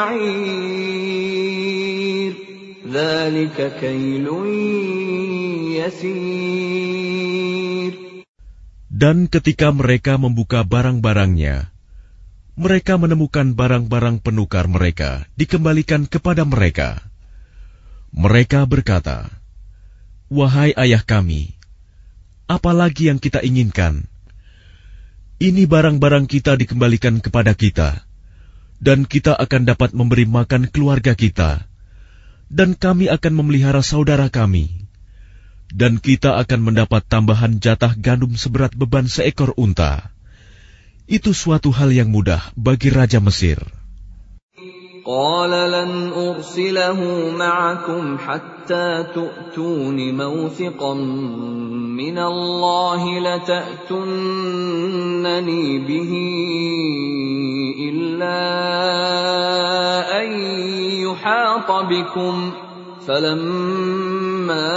بَعِيرٍ ذَلِكَ كَيْلٌ يَسِيرٌ. Dan ketika mereka membuka barang-barangnya, mereka menemukan barang-barang penukar mereka dikembalikan kepada mereka. Mereka berkata, wahai ayah kami, apa lagi yang kita inginkan? Ini barang-barang kita dikembalikan kepada kita, dan kita akan dapat memberi makan keluarga kita, dan kami akan memelihara saudara kami, dan kita akan mendapat tambahan jatah gandum seberat beban seekor unta. Itu suatu hal yang mudah bagi Raja Mesir. قَالَ لَنْ أُرْسِلَهُ مَعَكُمْ حَتَّى تُؤْتُونِ مَوْثِقًا مِّنَ اللَّهِ لَتَأْتُنَّنِي بِهِ إِلَّا أَن يُحَاطَ بِكُمْ فَلَمَّا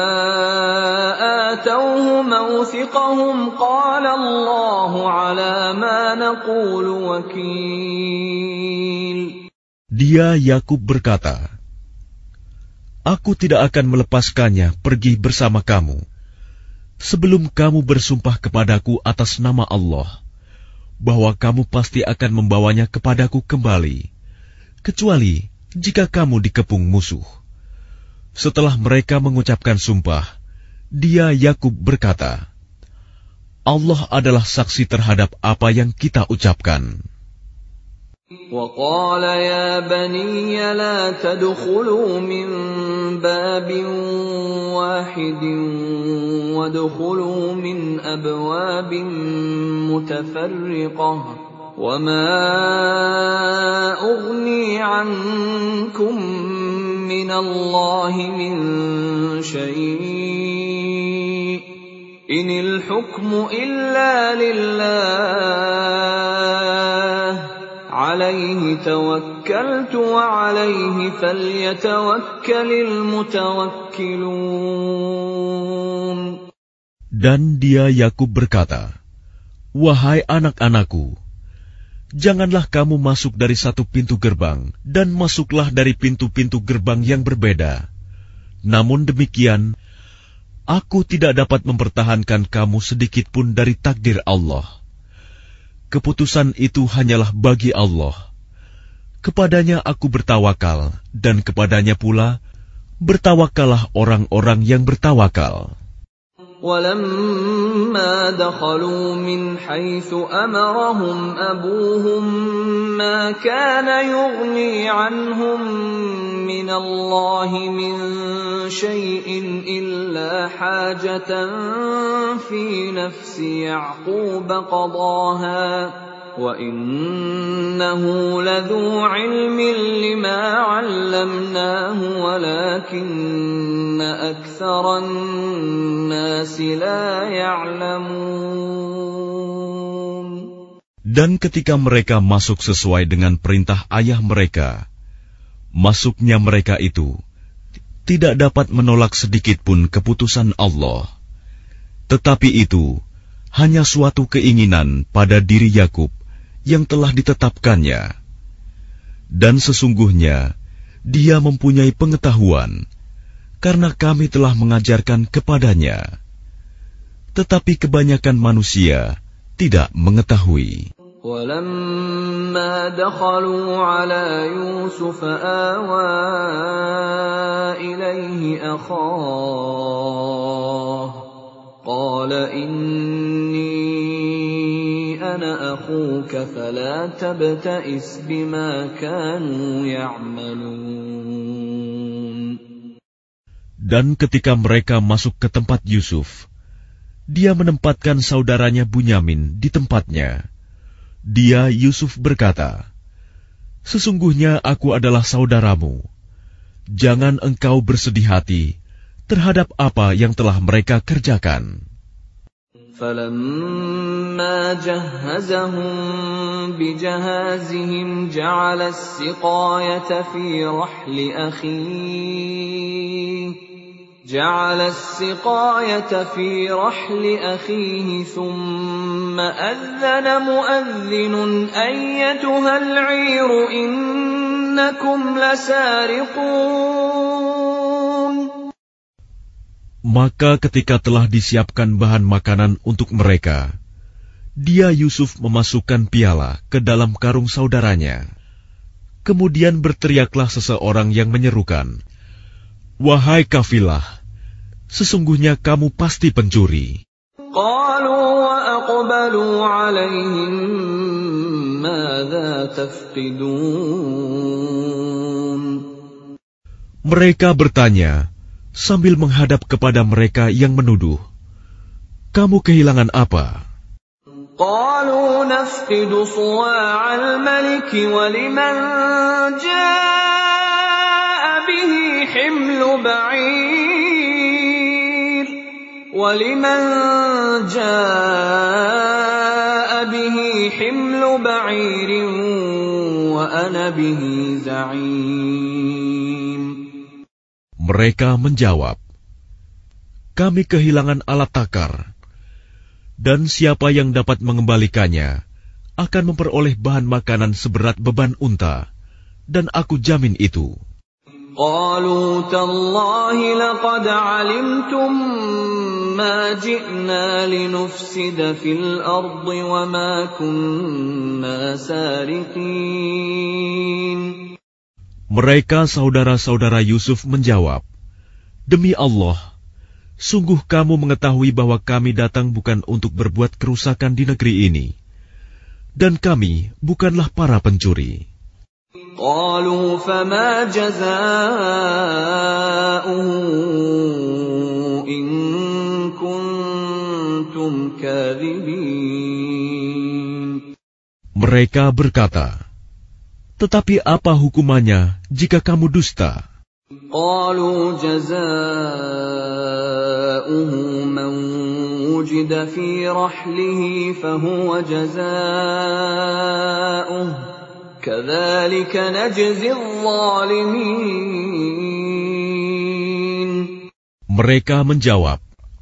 آتَوْهُ مَوْثِقَهُمْ قَالَ اللَّهُ عَلَى مَا نَقُولُ وَكِيلٌ. Dia Yakub berkata, aku tidak akan melepaskannya pergi bersama kamu sebelum kamu bersumpah kepadaku atas nama Allah bahwa kamu pasti akan membawanya kepadaku kembali, kecuali jika kamu dikepung musuh. Setelah mereka mengucapkan sumpah, dia Yakub berkata, Allah adalah saksi terhadap apa yang kita ucapkan. وَقَالَ يَا بَنِيَّ لَا تَدْخُلُوا مِنْ بَابٍ وَاحِدٍ وَادْخُلُوا مِنْ أَبْوَابٍ مُتَفَرِّقَةٍ وَمَا أُغْنِي عَنْكُمْ مِنَ اللَّهِ مِنْ شَيْءٍ إِنِ الْحُكْمُ إِلَّا لِلَّهِ عَلَيْهِ تَوَكَّلْتُ وَعَلَيْهِ فَلْيَتَوَكَّلِ الْمُتَوَكِّلُونَ. Dan dia Yakub berkata, wahai anak-anakku, janganlah kamu masuk dari satu pintu gerbang, dan masuklah dari pintu-pintu gerbang yang berbeda. Namun demikian, aku tidak dapat mempertahankan kamu sedikit pun dari takdir Allah. Keputusan itu hanyalah bagi Allah. Kepadanya aku bertawakal, dan kepadanya pula bertawakallah orang-orang yang bertawakal. وَلَمَّا دَخَلُوا مِنْ حَيْثُ أَمَرَهُمْ أَبُوهُمْ مَا كَانَ يُغْنِي عَنْهُمْ مِنَ اللَّهِ مِنْ شَيْءٍ إِلَّا حَاجَةً فِي نَفْسِ يَعْقُوبَ قَضَاهَا وَإِنَّهُ لَذُو عِلْمٍ لِمَا عَلَّمْنَاهُ وَلَكِنَّ أَكْثَرَ النَّاسِ لَا يَعْلَمُونَ. Dan ketika mereka masuk sesuai dengan perintah ayah mereka, masuknya mereka itu tidak dapat menolak sedikit pun keputusan Allah. Tetapi itu hanya suatu keinginan pada diri Yakub yang telah ditetapkannya. Dan sesungguhnya dia mempunyai pengetahuan, karena kami telah mengajarkan kepadanya. Tetapi kebanyakan manusia tidak mengetahui. وَلَمَّا دَخَلُوا عَلَى يُوسُفَ آوَى إِلَيْهِ أَخَاهُ قَالَ إِنِّي أَنَا أَخُوكَ فَلَا تَبْتَئِسْ بِمَا كَانُوا يَعْمَلُونَ. Dan ketika mereka masuk ke tempat Yusuf, dia menempatkan saudaranya Bunyamin di tempatnya. Dia, Yusuf, berkata, "Sesungguhnya aku adalah saudaramu. Jangan engkau bersedih hati terhadap apa yang telah mereka kerjakan." فَلَمَّا جَهَّزَهُم بِجَهَازِهِمْ جَعَلَ السِّقَايَةَ فِي رَحْلِ أَخِيهِ ثُمَّ أَذَّنَ مُؤَذِّنٌ أَيَّتُهَا الْعِيرُ إِنَّكُمْ لَسَارِقُونَ. Maka ketika telah disiapkan bahan makanan untuk mereka, dia Yusuf memasukkan piala ke dalam karung saudaranya. Kemudian berteriaklah seseorang yang menyerukan, "Wahai kafilah, sesungguhnya kamu pasti pencuri." قَالُوا وَأَقْبَلُوا عَلَيْهِم مَاذَا تَفْقِدُونَ. Mereka bertanya sambil menghadap kepada mereka yang menuduh, "Kamu kehilangan apa?" قَالُوا نَفْقِدُ صُوَاعَ الْمَلِكِ وَلِمَنْ جَاءَ بِهِ حِمْلُ بَعِيرٍ وَأَنَا بِهِ زَعِيمٌ. Mereka menjawab, "Kami kehilangan alat takar, dan siapa yang dapat mengembalikannya akan memperoleh bahan makanan seberat beban unta, dan aku jamin itu." قَالُوا تَاللَّهِ لَقَدْ عَلِمْتُم مَّا جِئْنَا لِنُفْسِدَ فِي الْأَرْضِ وَمَا كُنَّا سَارِقِينَ. Mereka saudara-saudara Yusuf menjawab, "Demi Allah, sungguh kamu mengetahui bahwa kami datang bukan untuk berbuat kerusakan di negeri ini, dan kami bukanlah para pencuri." قَالُوا فَمَا جَزَاؤُهُ إِن كُنتُمْ كَاذِبِينَ. Mereka berkata, "Tetapi apa hukumannya jika kamu dusta?" قَالُوا جَزَاؤُهُ مَنْ وُجِدَ فِي رَحْلِهِ فَهُوَ جَزَاؤُهُ كَذَلِكَ نَجْزِي الظَّالِمِينَ. Mereka menjawab,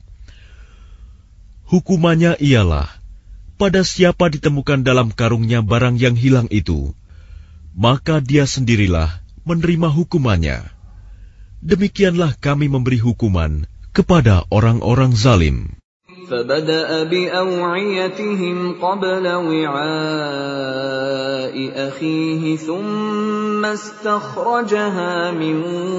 "Hukumannya ialah, pada siapa ditemukan dalam karungnya barang yang hilang itu, maka dia sendirilah menerima hukumannya. Demikianlah kami memberi hukuman kepada orang-orang zalim." فَبَدَأَ بِأَوْعِيَتِهِمْ قَبْلَ وِعَاءِ أَخِيهِ ثُمَّ اسْتَخْرَجَهَا مِنْ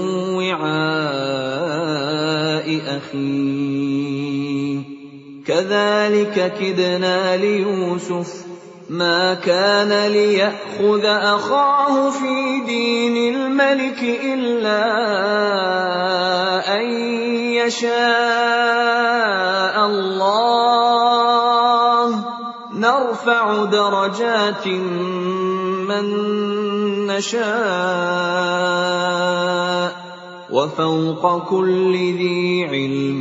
وِعَاءِ أَخِيهِ كَذَلِكَ كِدْنَا لِيُوسُفَ مَا كَانَ لِيَأْخُذَ أَخَاهُ فِي دِينِ الْمَلِكِ إِلَّا أَنْ يَشَاءَ اللَّهُ نَرْفَعُ دَرَجَاتٍ مَّن نَّشَاءُ وَفَوْقَ كُلِّ ذِي عِلْمٍ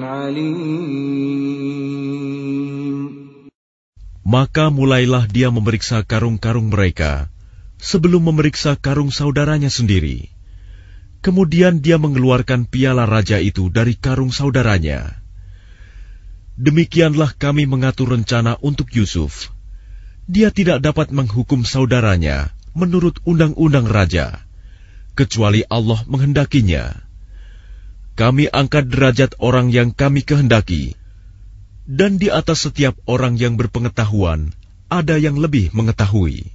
عَلِيمٌ. Maka mulailah dia memeriksa karung-karung mereka sebelum memeriksa karung saudaranya sendiri. Kemudian dia mengeluarkan piala raja itu dari karung saudaranya. Demikianlah kami mengatur rencana untuk Yusuf. Dia tidak dapat menghukum saudaranya menurut undang-undang raja, kecuali Allah menghendakinya. Kami angkat derajat orang yang kami kehendaki, dan di atas setiap orang yang berpengetahuan ada yang lebih mengetahui.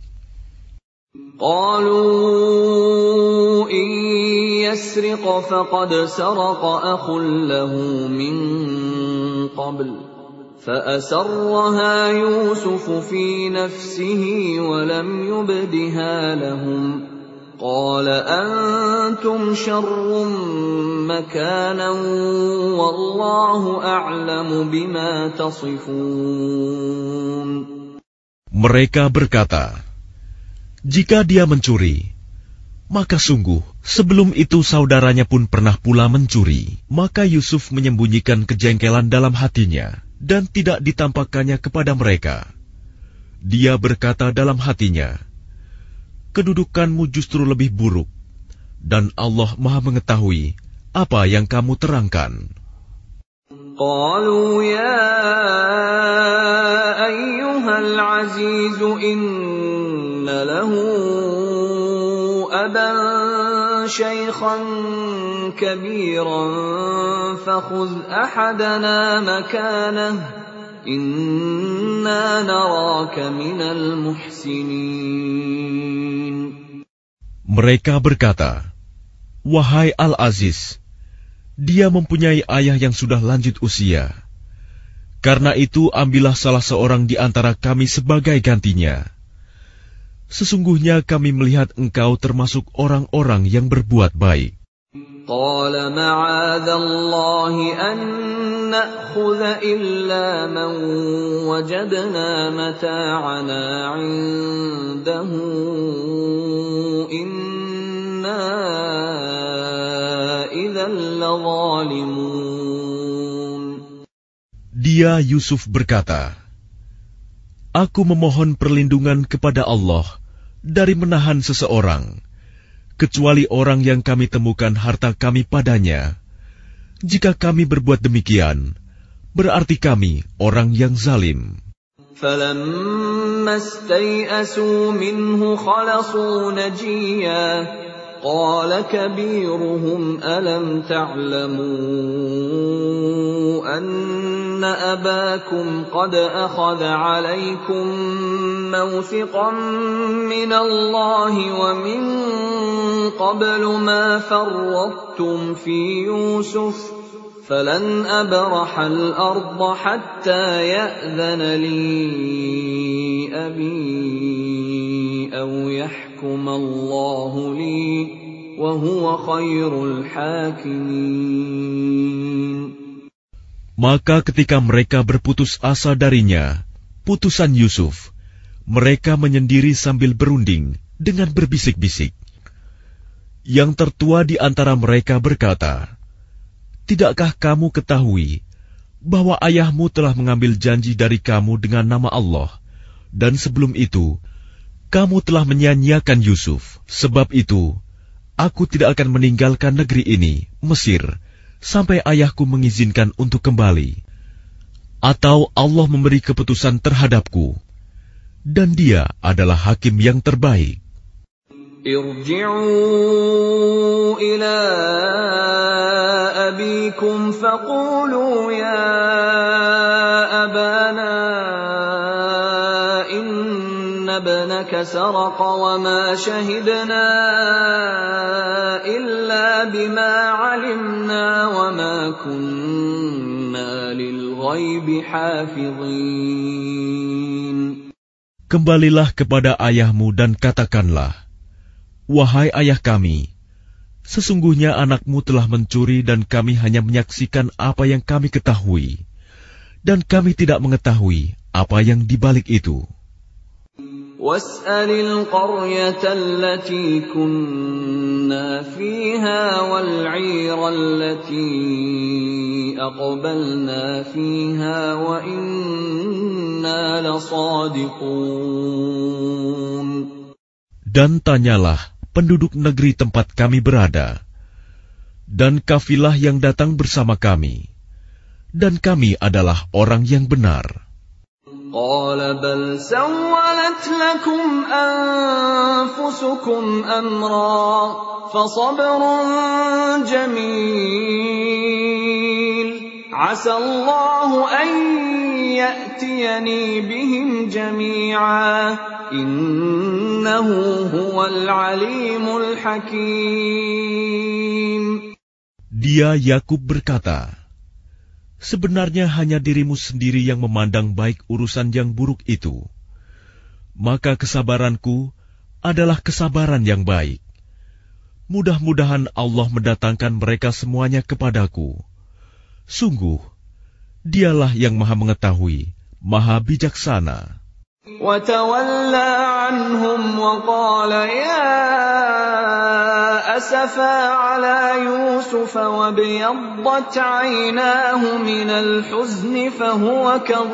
قالوا إن يسرق فقد سرق أخ له من قبل فأسرها يوسف في نفسه ولم يبدها لهم قال أنتم شر مكانا والله أعلم بما تصفون. Mereka berkata, jika dia mencuri, maka sungguh sebelum itu saudaranya pun pernah pula mencuri. Maka Yusuf menyembunyikan kejengkelan dalam hatinya dan tidak ditampakkannya kepada mereka. Dia berkata dalam hatinya, kedudukanmu justru lebih buruk, dan Allah Maha mengetahui apa yang kamu terangkan. قالوا يا أيها العزيز إن له أبا شيخا كبيرا فخذ أحدنا مكانه إنا نراك من المحسنين. Mereka berkata, wahai Al-Aziz, dia mempunyai ayah yang sudah lanjut usia. Karena itu ambillah salah seorang di antara kami sebagai gantinya. Sesungguhnya kami melihat engkau termasuk orang-orang yang berbuat baik. قال معاذ الله أن نأخذ إلا من وجدنا متاعنا عنده إنا إذا لظالمون. Dia Yusuf berkata, aku memohon perlindungan kepada Allah dari menahan seseorang, kecuali orang yang kami temukan harta kami padanya. Jika kami berbuat demikian, berarti kami orang yang zalim. فَلَمَّا اسْتَيْأَسُوا مِنْهُ خَلَصُوا نَجِيًّا قَالَ كَبِيرُهُمْ أَلَمْ تَعْلَمُوا أَنَّ أَبَاكُمْ قَدْ أَخَذَ عَلَيْكُمْ مَوْثِقًا مِّنَ اللَّهِ وَمِن قَبْلُ مَا فَرَّطتُمْ فِي يُوسُفَ فَلَنْ أَبْرَحَ الْأَرْضَ حَتَّى يَأْذَنَ لِي أَبِي أَوْ يَحْكُمَ اللَّهُ لِي وَهُوَ خَيْرُ الْحَاكِمِينَ. Maka ketika mereka berputus asa darinya, putusan Yusuf, mereka menyendiri sambil berunding dengan berbisik-bisik. Yang tertua di antara mereka berkata, tidakkah kamu ketahui bahwa ayahmu telah mengambil janji dari kamu dengan nama Allah, dan sebelum itu, kamu telah menyia-nyiakan Yusuf. Sebab itu, aku tidak akan meninggalkan negeri ini, Mesir, sampai ayahku mengizinkan untuk kembali. Atau Allah memberi keputusan terhadapku, dan dia adalah hakim yang terbaik. ارجعوا إلى أبيكم فقولوا يا أبانا إن ابنك سرق وما شهدنا إلا بما علمنا وما كنا للغيب حافظين. Kembalilah kepada ayahmu dan katakanlah, wahai ayah kami, sesungguhnya anakmu telah mencuri dan kami hanya menyaksikan apa yang kami ketahui, dan kami tidak mengetahui apa yang dibalik itu. وَاسْأَلِ الْقَرْيَةَ الَّتِي كُنَّا فِيهَا وَالْعِيرَ الَّتِي أَقْبَلْنَا فِيهَا وَإِنَّا لَصَادِقُونَ. Dan tanyalah penduduk negeri tempat kami berada, dan kafilah yang datang bersama kami, dan kami adalah orang yang benar. قال بل سولت لكم أنفسكم أمرا فصبر جميل Asallahu an ya'tiyani bihim jami'a innahu huwal alimul hakim. Dia Yakub berkata, sebenarnya hanya dirimu sendiri yang memandang baik urusan yang buruk itu. Maka kesabaranku adalah kesabaran yang baik. Mudah-mudahan Allah mendatangkan mereka semuanya kepadaku. Sungguh, Dialah yang Maha Mengetahui, Maha Bijaksana. وَتَوَلَّى عَنْهُمْ وَقَالَ يَا أَسَفَا عَلَى يُوسُفَ وَابْيَضَّتْ عَيْنَاهُ مِنَ الْحُزْنِ فَهُوَ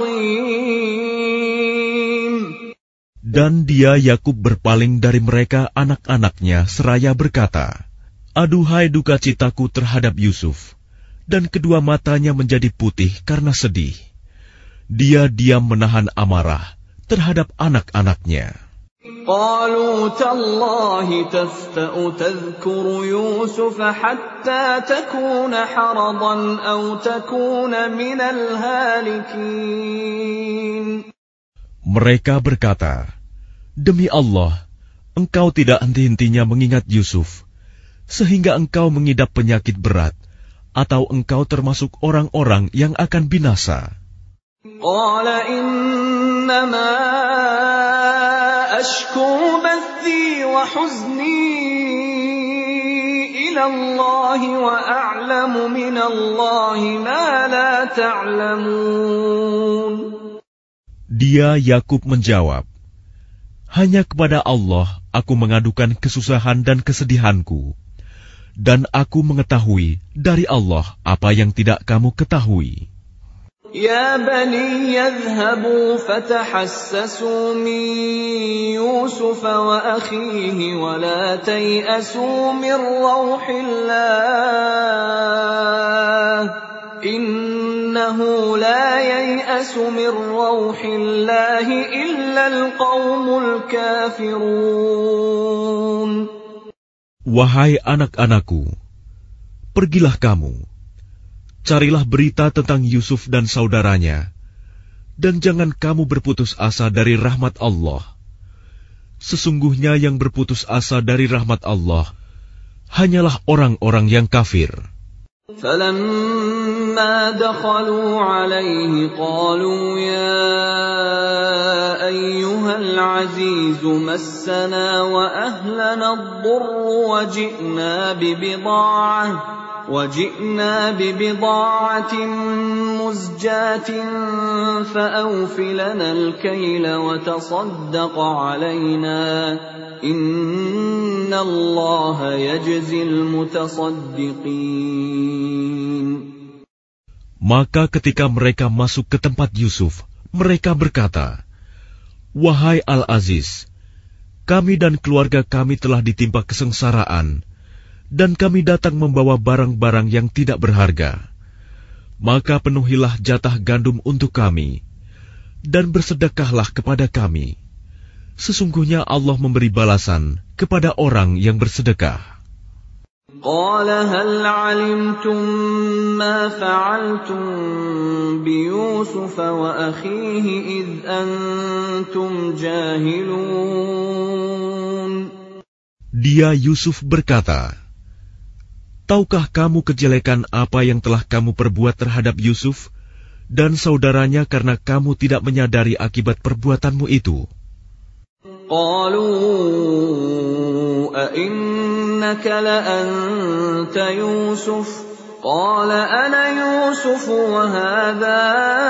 كَظِيمٌ. Dan dia Yakub berpaling dari mereka anak-anaknya seraya berkata, aduhai duka citaku terhadap Yusuf, dan kedua matanya menjadi putih karena sedih. Dia diam menahan amarah terhadap anak-anaknya. قالوا تالله تفتأ تذكر يوسف حتى تكون حرضا أو تكون من الهالكين. Mereka berkata, demi Allah, engkau tidak henti-hentinya mengingat Yusuf, sehingga engkau mengidap penyakit berat, atau engkau termasuk orang-orang yang akan binasa. قال إنما أشكو بثي وحزني إلى الله وأعلم من الله ما لا تعلمون. Dia Yakub menjawab, hanya kepada Allah aku mengadukan kesusahan dan kesedihanku, dan aku mengetahui dari Allah apa yang tidak kamu ketahui. يا بني يذهبوا فتحسسوا من يوسف وأخيه ولا تيأسوا من روح الله إنه لا ييأس من روح الله إلا القوم الكافرون. Wahai anak-anakku, pergilah kamu, carilah berita tentang Yusuf dan saudaranya, dan jangan kamu berputus asa dari rahmat Allah. Sesungguhnya yang berputus asa dari rahmat Allah hanyalah orang-orang yang kafir. فَلَمَّا دَخَلُوا عَلَيْهِ قَالُوا يَا أَيُّهَا الْعَزِيزُ مَسَّنَا وَأَهْلَنَا الضُّرُّ وَجِئْنَا بِبِضَاعَةٍ مُزْجَاةٍ فَأَوْفِ لَنَا الْكَيْلَ وَتَصَدَّقْ عَلَيْنَا إِنَّ اللَّهَ يَجْزِي الْمُتَصَدِّقِينَ. Maka ketika mereka masuk ke tempat Yusuf, mereka berkata, wahai Al-Aziz, kami dan keluarga kami telah ditimpa kesengsaraan, dan kami datang membawa barang-barang yang tidak berharga. Maka penuhilah jatah gandum untuk kami, dan bersedekahlah kepada kami. Sesungguhnya Allah memberi balasan kepada orang yang bersedekah. قال هل علمتم ما فعلتم بيوسف وأخيه إذ أنتم جاهلون. Dia Yusuf berkata, tahukah kamu kejelekan apa yang telah kamu perbuat terhadap Yusuf dan saudaranya karena kamu tidak menyadari akibat perbuatanmu itu? قالوا أئنك لأنت يوسف قال أنا يوسف وهذا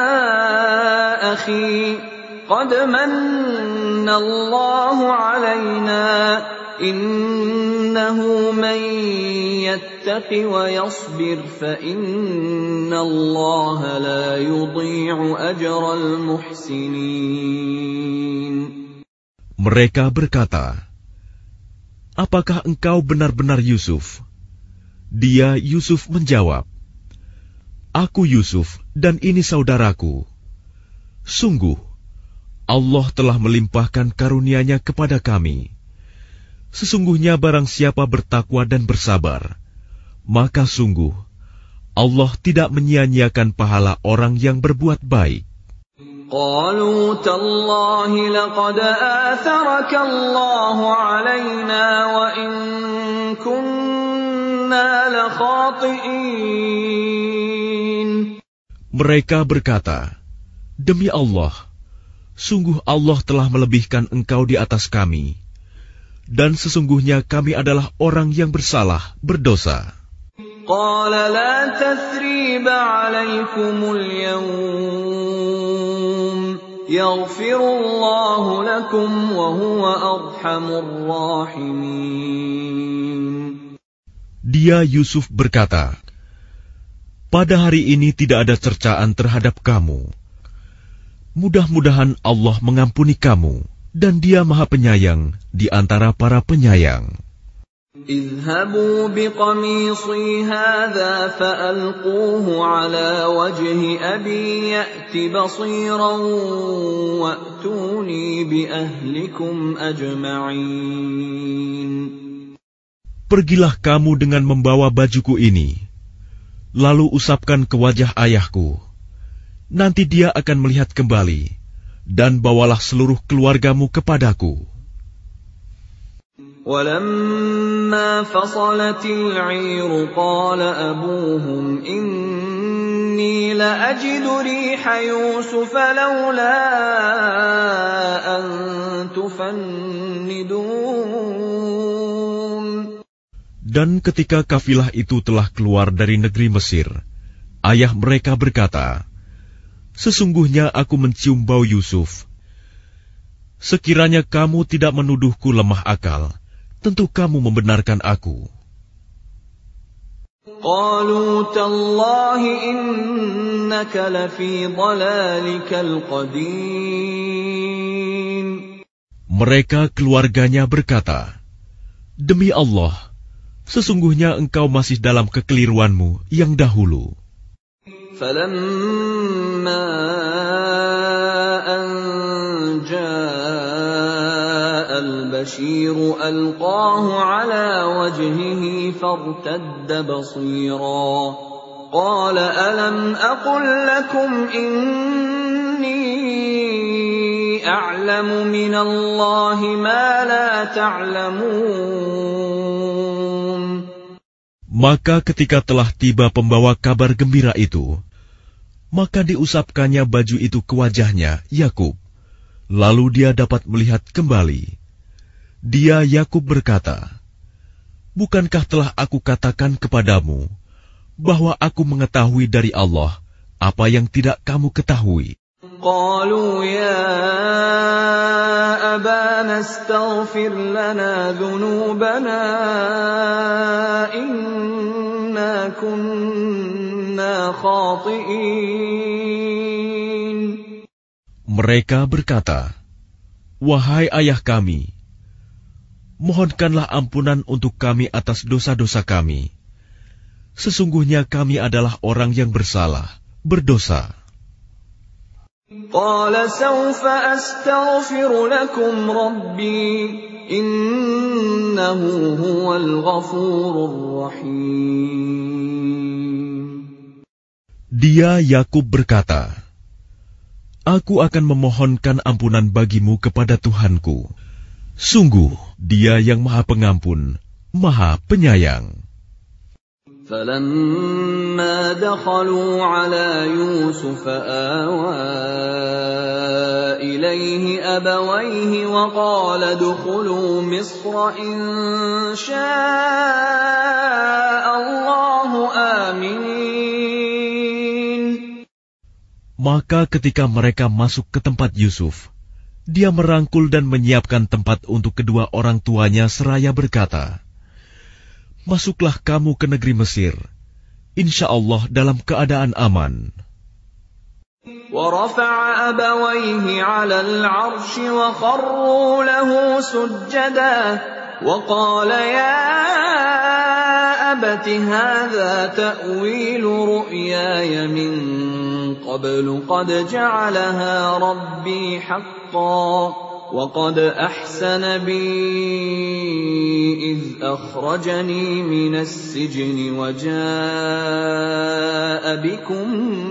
أخي قد من الله علينا إنه من يتق ويصبر فإن الله لا يضيع أجر المحسنين. Mereka berkata, apakah engkau benar-benar Yusuf? Dia Yusuf menjawab, aku Yusuf dan ini saudaraku. Sungguh, Allah telah melimpahkan karunia-Nya kepada kami. Sesungguhnya barang siapa bertakwa dan bersabar, maka sungguh Allah tidak menyia-nyiakan pahala orang yang berbuat baik. قالوا تالله لقد آثرك الله علينا وإن كنا لخاطئين. Mereka berkata, demi Allah, sungguh Allah telah melebihkan engkau di atas kami, dan sesungguhnya kami adalah orang yang bersalah, berdosa. قال لا تثريب عليكم اليوم يغفر الله لكم وهو أرحم الراحمين. Dia Yusuf berkata, pada hari ini tidak ada cercaan terhadap kamu. Mudah-mudahan Allah mengampuni kamu, dan Dia Maha Penyayang di antara para penyayang. اذهبوا بقميصي هذا فألقوه على وجه أبي يأت بصيرا وأتوني بأهلكم أجمعين. Pergilah kamu dengan membawa bajuku ini, lalu usapkan ke wajah ayahku. Nanti dia akan melihat kembali, dan bawalah seluruh keluargamu kepadaku. ولما فصلت العير قال أبوهم إني لأجد ريح يوسف لولا أن تفندون. Dan ketika kafilah itu telah keluar dari negeri Mesir, ayah mereka berkata, sesungguhnya aku mencium bau Yusuf. Sekiranya kamu tidak menuduhku lemah akal, tentu kamu membenarkan aku. قالوا تالله إنك لفي ضلالك القديم. Mereka keluarganya berkata, demi Allah, sesungguhnya engkau masih dalam kekeliruanmu yang dahulu. فلما أن جاء البشير ألقاه على وجهه فارتد بصيرا قال ألم أقل لكم إني أعلم من الله ما لا تعلمون. Maka ketika telah tiba pembawa kabar gembira itu, maka diusapkannya baju itu ke wajahnya, Yakub. Lalu dia dapat melihat kembali. Dia, Yakub, berkata, bukankah telah aku katakan kepadamu, bahwa aku mengetahui dari Allah apa yang tidak kamu ketahui? قالوا يا أبانا استغفر لنا ذنوبنا إنا كنا خاطئين. Mereka berkata, wahai ayah kami, mohonkanlah ampunan untuk kami atas dosa-dosa kami. Sesungguhnya kami adalah orang yang bersalah, berdosa. قال سوف أستغفر لكم ربي إنه هو الغفور الرحيم. Dia, Yakub, berkata, aku akan memohonkan ampunan bagimu kepada Tuhanku. Sungguh, Dia yang Maha Pengampun, Maha Penyayang. فلما دخلوا على يوسف آوى إليه أبويه وقال ادخلوا مصر إن شاء الله آمنين. Maka ketika mereka masuk ke tempat Yusuf, dia merangkul dan menyiapkan tempat untuk kedua orang tuanya seraya berkata, masuklah kamu ke negeri Mesir, insya Allah dalam keadaan aman. ورفع أبويه على العرش وخروا له سجدا وقال يا أبت هذا تأويل رؤياي من قبل قد جعلها ربي حقا وقد أحسن بي إذ أخرجني من السجن وجاء بكم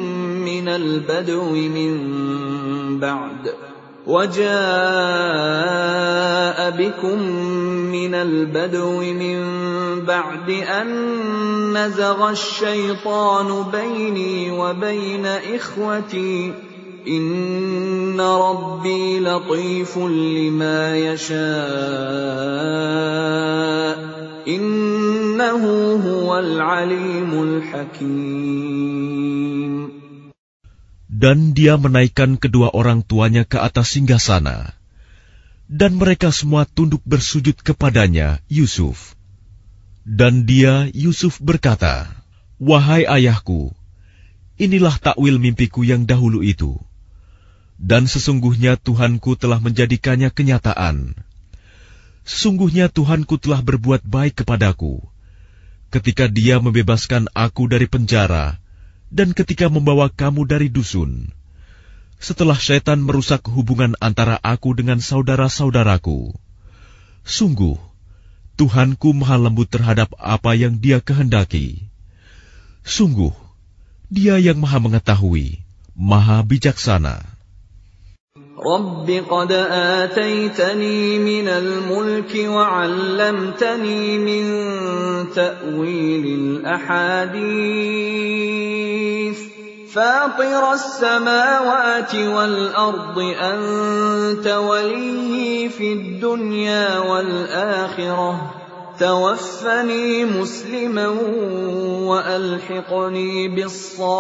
من البدو من بعد أن نزغ الشيطان بيني وبين إخوتي إن ربي لطيف لما يشاء إنه هو العليم الحكيم. Dan dia menaikkan kedua orang tuanya ke atas singgasana, dan mereka semua tunduk bersujud kepadanya, Yusuf. Dan dia, Yusuf, berkata, "Wahai ayahku, inilah takwil mimpiku yang dahulu itu. Dan sesungguhnya Tuhanku telah menjadikannya kenyataan. Sesungguhnya Tuhanku telah berbuat baik kepadaku, ketika Dia membebaskan aku dari penjara, dan ketika membawa kamu dari dusun, setelah syaitan merusak hubungan antara aku dengan saudara-saudaraku. Sungguh, Tuhanku maha lembut terhadap apa yang Dia kehendaki. Sungguh, Dia yang maha mengetahui, maha bijaksana." Rabbi qad ataitani minal mulki wa 'allamtani min ta'wilil ahadits fatiras samawati wal ardi anta waliyyi fid dunya wal akhirah tawaffani musliman wa alhiqni bis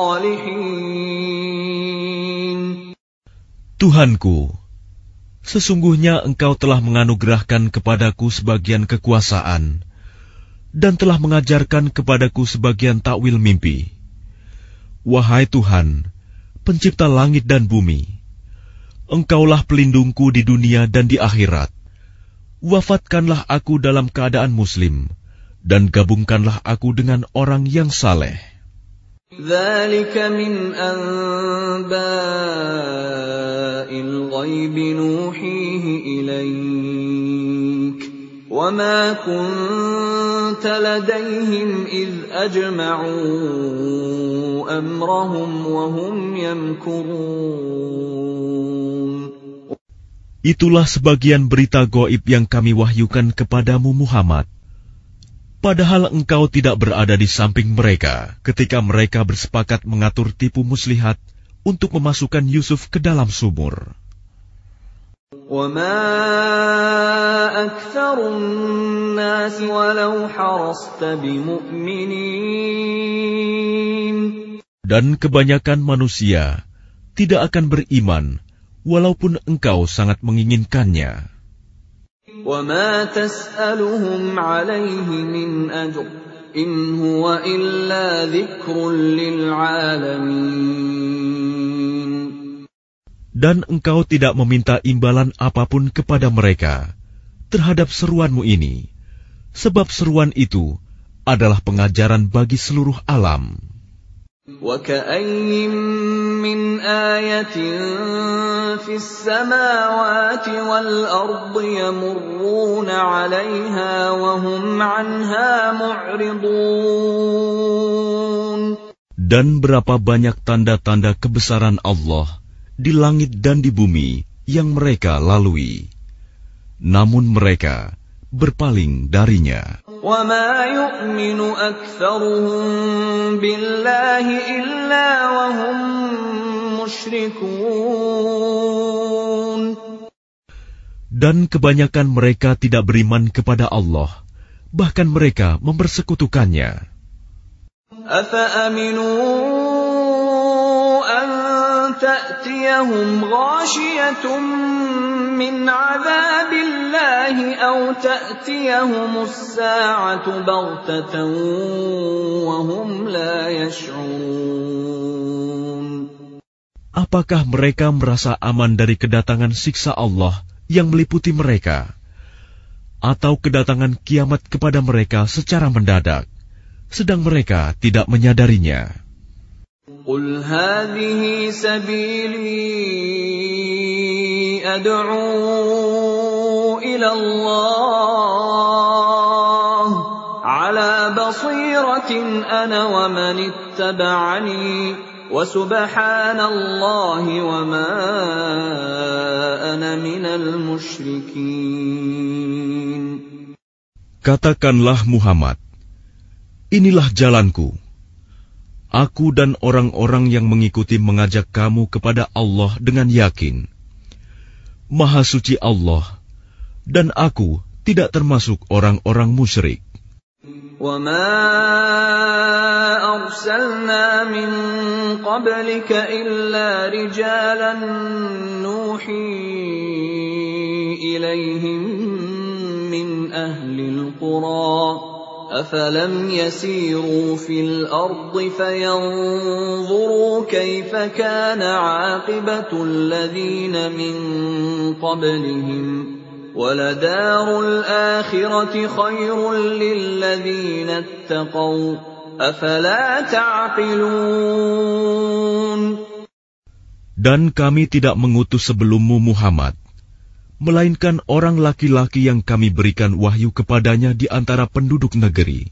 salihin. Tuhanku, sesungguhnya Engkau telah menganugerahkan kepadaku sebagian kekuasaan dan telah mengajarkan kepadaku sebagian takwil mimpi. Wahai Tuhan, pencipta langit dan bumi, Engkaulah pelindungku di dunia dan di akhirat. Wafatkanlah aku dalam keadaan muslim, dan gabungkanlah aku dengan orang yang saleh. ذَلِكَ مِنْ أَنْبَاءِ الْغَيْبِ نُوحِيهِ إِلَيْكَ وَمَا كُنْتَ لَدَيْهِمْ إِذْ أَجْمَعُوا أَمْرَهُمْ وَهُمْ يَمْكُرُونَ. Itulah sebagian berita gaib yang kami wahyukan kepadamu Muhammad. Padahal engkau tidak berada di samping mereka ketika mereka bersepakat mengatur tipu muslihat untuk memasukkan Yusuf ke dalam sumur. وَمَا أَكْثَرُ النَّاسِ وَلَوْ حَرَصْتَ بِمُؤْمِنِينَ. Dan kebanyakan manusia tidak akan beriman walaupun engkau sangat menginginkannya. وَمَا تَسْأَلُهُمْ عَلَيْهِ مِنْ أَجْرٍ إِنْ هُوَ إِلَّا ذِكْرٌ لِلْعَالَمِينَ. Dan engkau tidak meminta imbalan apapun kepada mereka terhadap seruanmu ini, sebab seruan itu adalah pengajaran bagi seluruh alam. وَكَأَيِّن مِّنْ آيَةٍ فِي السَّمَاوَاتِ وَالْأَرْضِ يَمُرُّونَ عَلَيْهَا وَهُمْ عَنْهَا مُعْرِضُونَ. Dan berapa banyak tanda-tanda kebesaran Allah di langit dan di bumi yang mereka lalui, namun mereka berpaling darinya. وَمَا يُؤْمِنُ أَكْثَرُهُم بِاللَّهِ إِلَّا وَهُم مُشْرِكُونَ. Dan kebanyakan mereka tidak beriman kepada Allah, bahkan mereka mempersekutukannya. أَفَأَمِنُوا أَن تَأْتِيَهُمْ غَاشِيَةٌ مِّنْ عَذَابِ اللَّهِ أَوْ تَأْتِيَهُمُ السَّاعَةُ بَغْتَةً وَهُمْ لَا يَشْعُرُونَ. Apakah mereka merasa aman dari kedatangan siksa Allah yang meliputi mereka, atau kedatangan kiamat kepada mereka secara mendadak, sedang mereka tidak menyadarinya? قُلْ هَٰذِهِ سَبِيلِي أَدْعُو إِلَى اللَّهِ أنا ومن اتبعني وسبحان الله وما أنا من المشركين. Katakanlah Muhammad, inilah jalanku. Aku dan orang-orang yang mengikuti mengajak kamu kepada Allah dengan yakin. Maha suci Allah, dan aku tidak termasuk orang-orang musyrik. وَمَا أَرْسَلْنَا مِن قَبْلِكَ إِلَّا رِجَالًا نُوحِي إِلَيْهِم مِّنْ أَهْلِ الْقُرَىٰ أَفَلَمْ يَسِيرُوا فِي الْأَرْضِ فَيَنظُرُوا كَيْفَ كَانَ عَاقِبَةُ الَّذِينَ مِن قَبْلِهِمْ وَلَدَارُ الْآخِرَةِ خَيْرٌ لِّلَّذِينَ اتَّقَوْا أَفَلَا تَعْقِلُونَ. Dan kami tidak mengutus sebelummu Muhammad, melainkan orang laki-laki yang kami berikan wahyu kepadanya di antara penduduk negeri.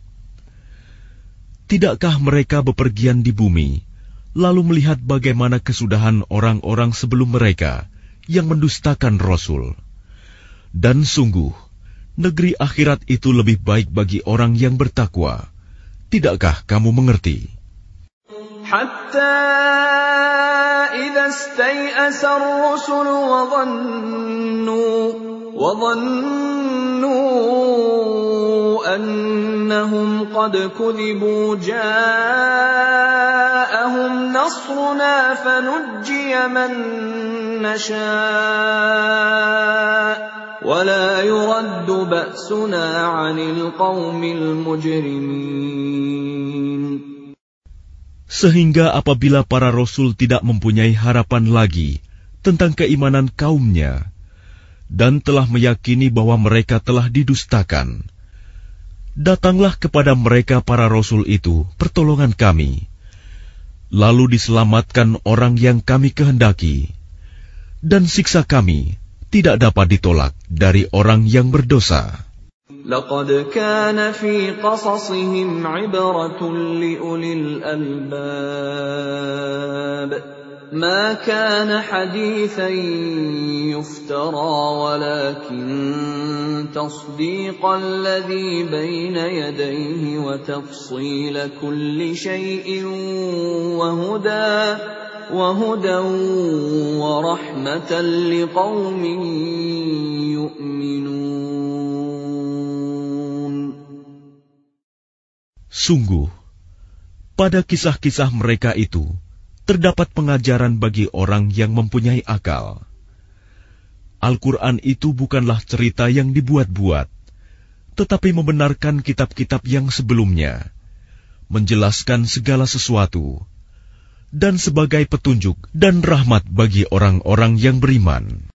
Tidakkah mereka bepergian di bumi, lalu melihat bagaimana kesudahan orang-orang sebelum mereka yang mendustakan Rasul? Dan sungguh, negeri akhirat itu lebih baik bagi orang yang bertakwa. Tidakkah kamu mengerti? Hatta idza istay'asa ar-rusul wa dhannu annahum qad kudhibu ja'ahum nasruna fanujjiya man nasha' وَلَا يُرَدُّ بَأْسُنَا عَنِ الْقَوْمِ الْمُجْرِمِينَ. Sehingga apabila para rasul tidak mempunyai harapan lagi tentang keimanan kaumnya dan telah meyakini bahwa mereka telah didustakan, datanglah kepada mereka para rasul itu pertolongan kami, lalu diselamatkan orang yang kami kehendaki, dan siksa kami tidak dapat ditolak dari orang yang berdosa. لَقَدْ كَانَ فِي قَصَصِهِمْ عِبْرَةٌ لِأُولِي الْأَلْبَابِ مَا كَانَ حَدِيثًا يُفْتَرَى وَلَكِنْ تَصْدِيقَ الَّذِي بَيْنَ يَدَيْهِ وَتَفْصِيلَ كُلِّ شَيْءٍ وَهُدًى وَرَحْمَةً لِقَوْمٍ يُؤْمِنُونَ. Sungguh, pada kisah-kisah mereka itu terdapat pengajaran bagi orang yang mempunyai akal. Al-Quran itu bukanlah cerita yang dibuat-buat, tetapi membenarkan kitab-kitab yang sebelumnya, menjelaskan segala sesuatu, dan sebagai petunjuk dan rahmat bagi orang-orang yang beriman.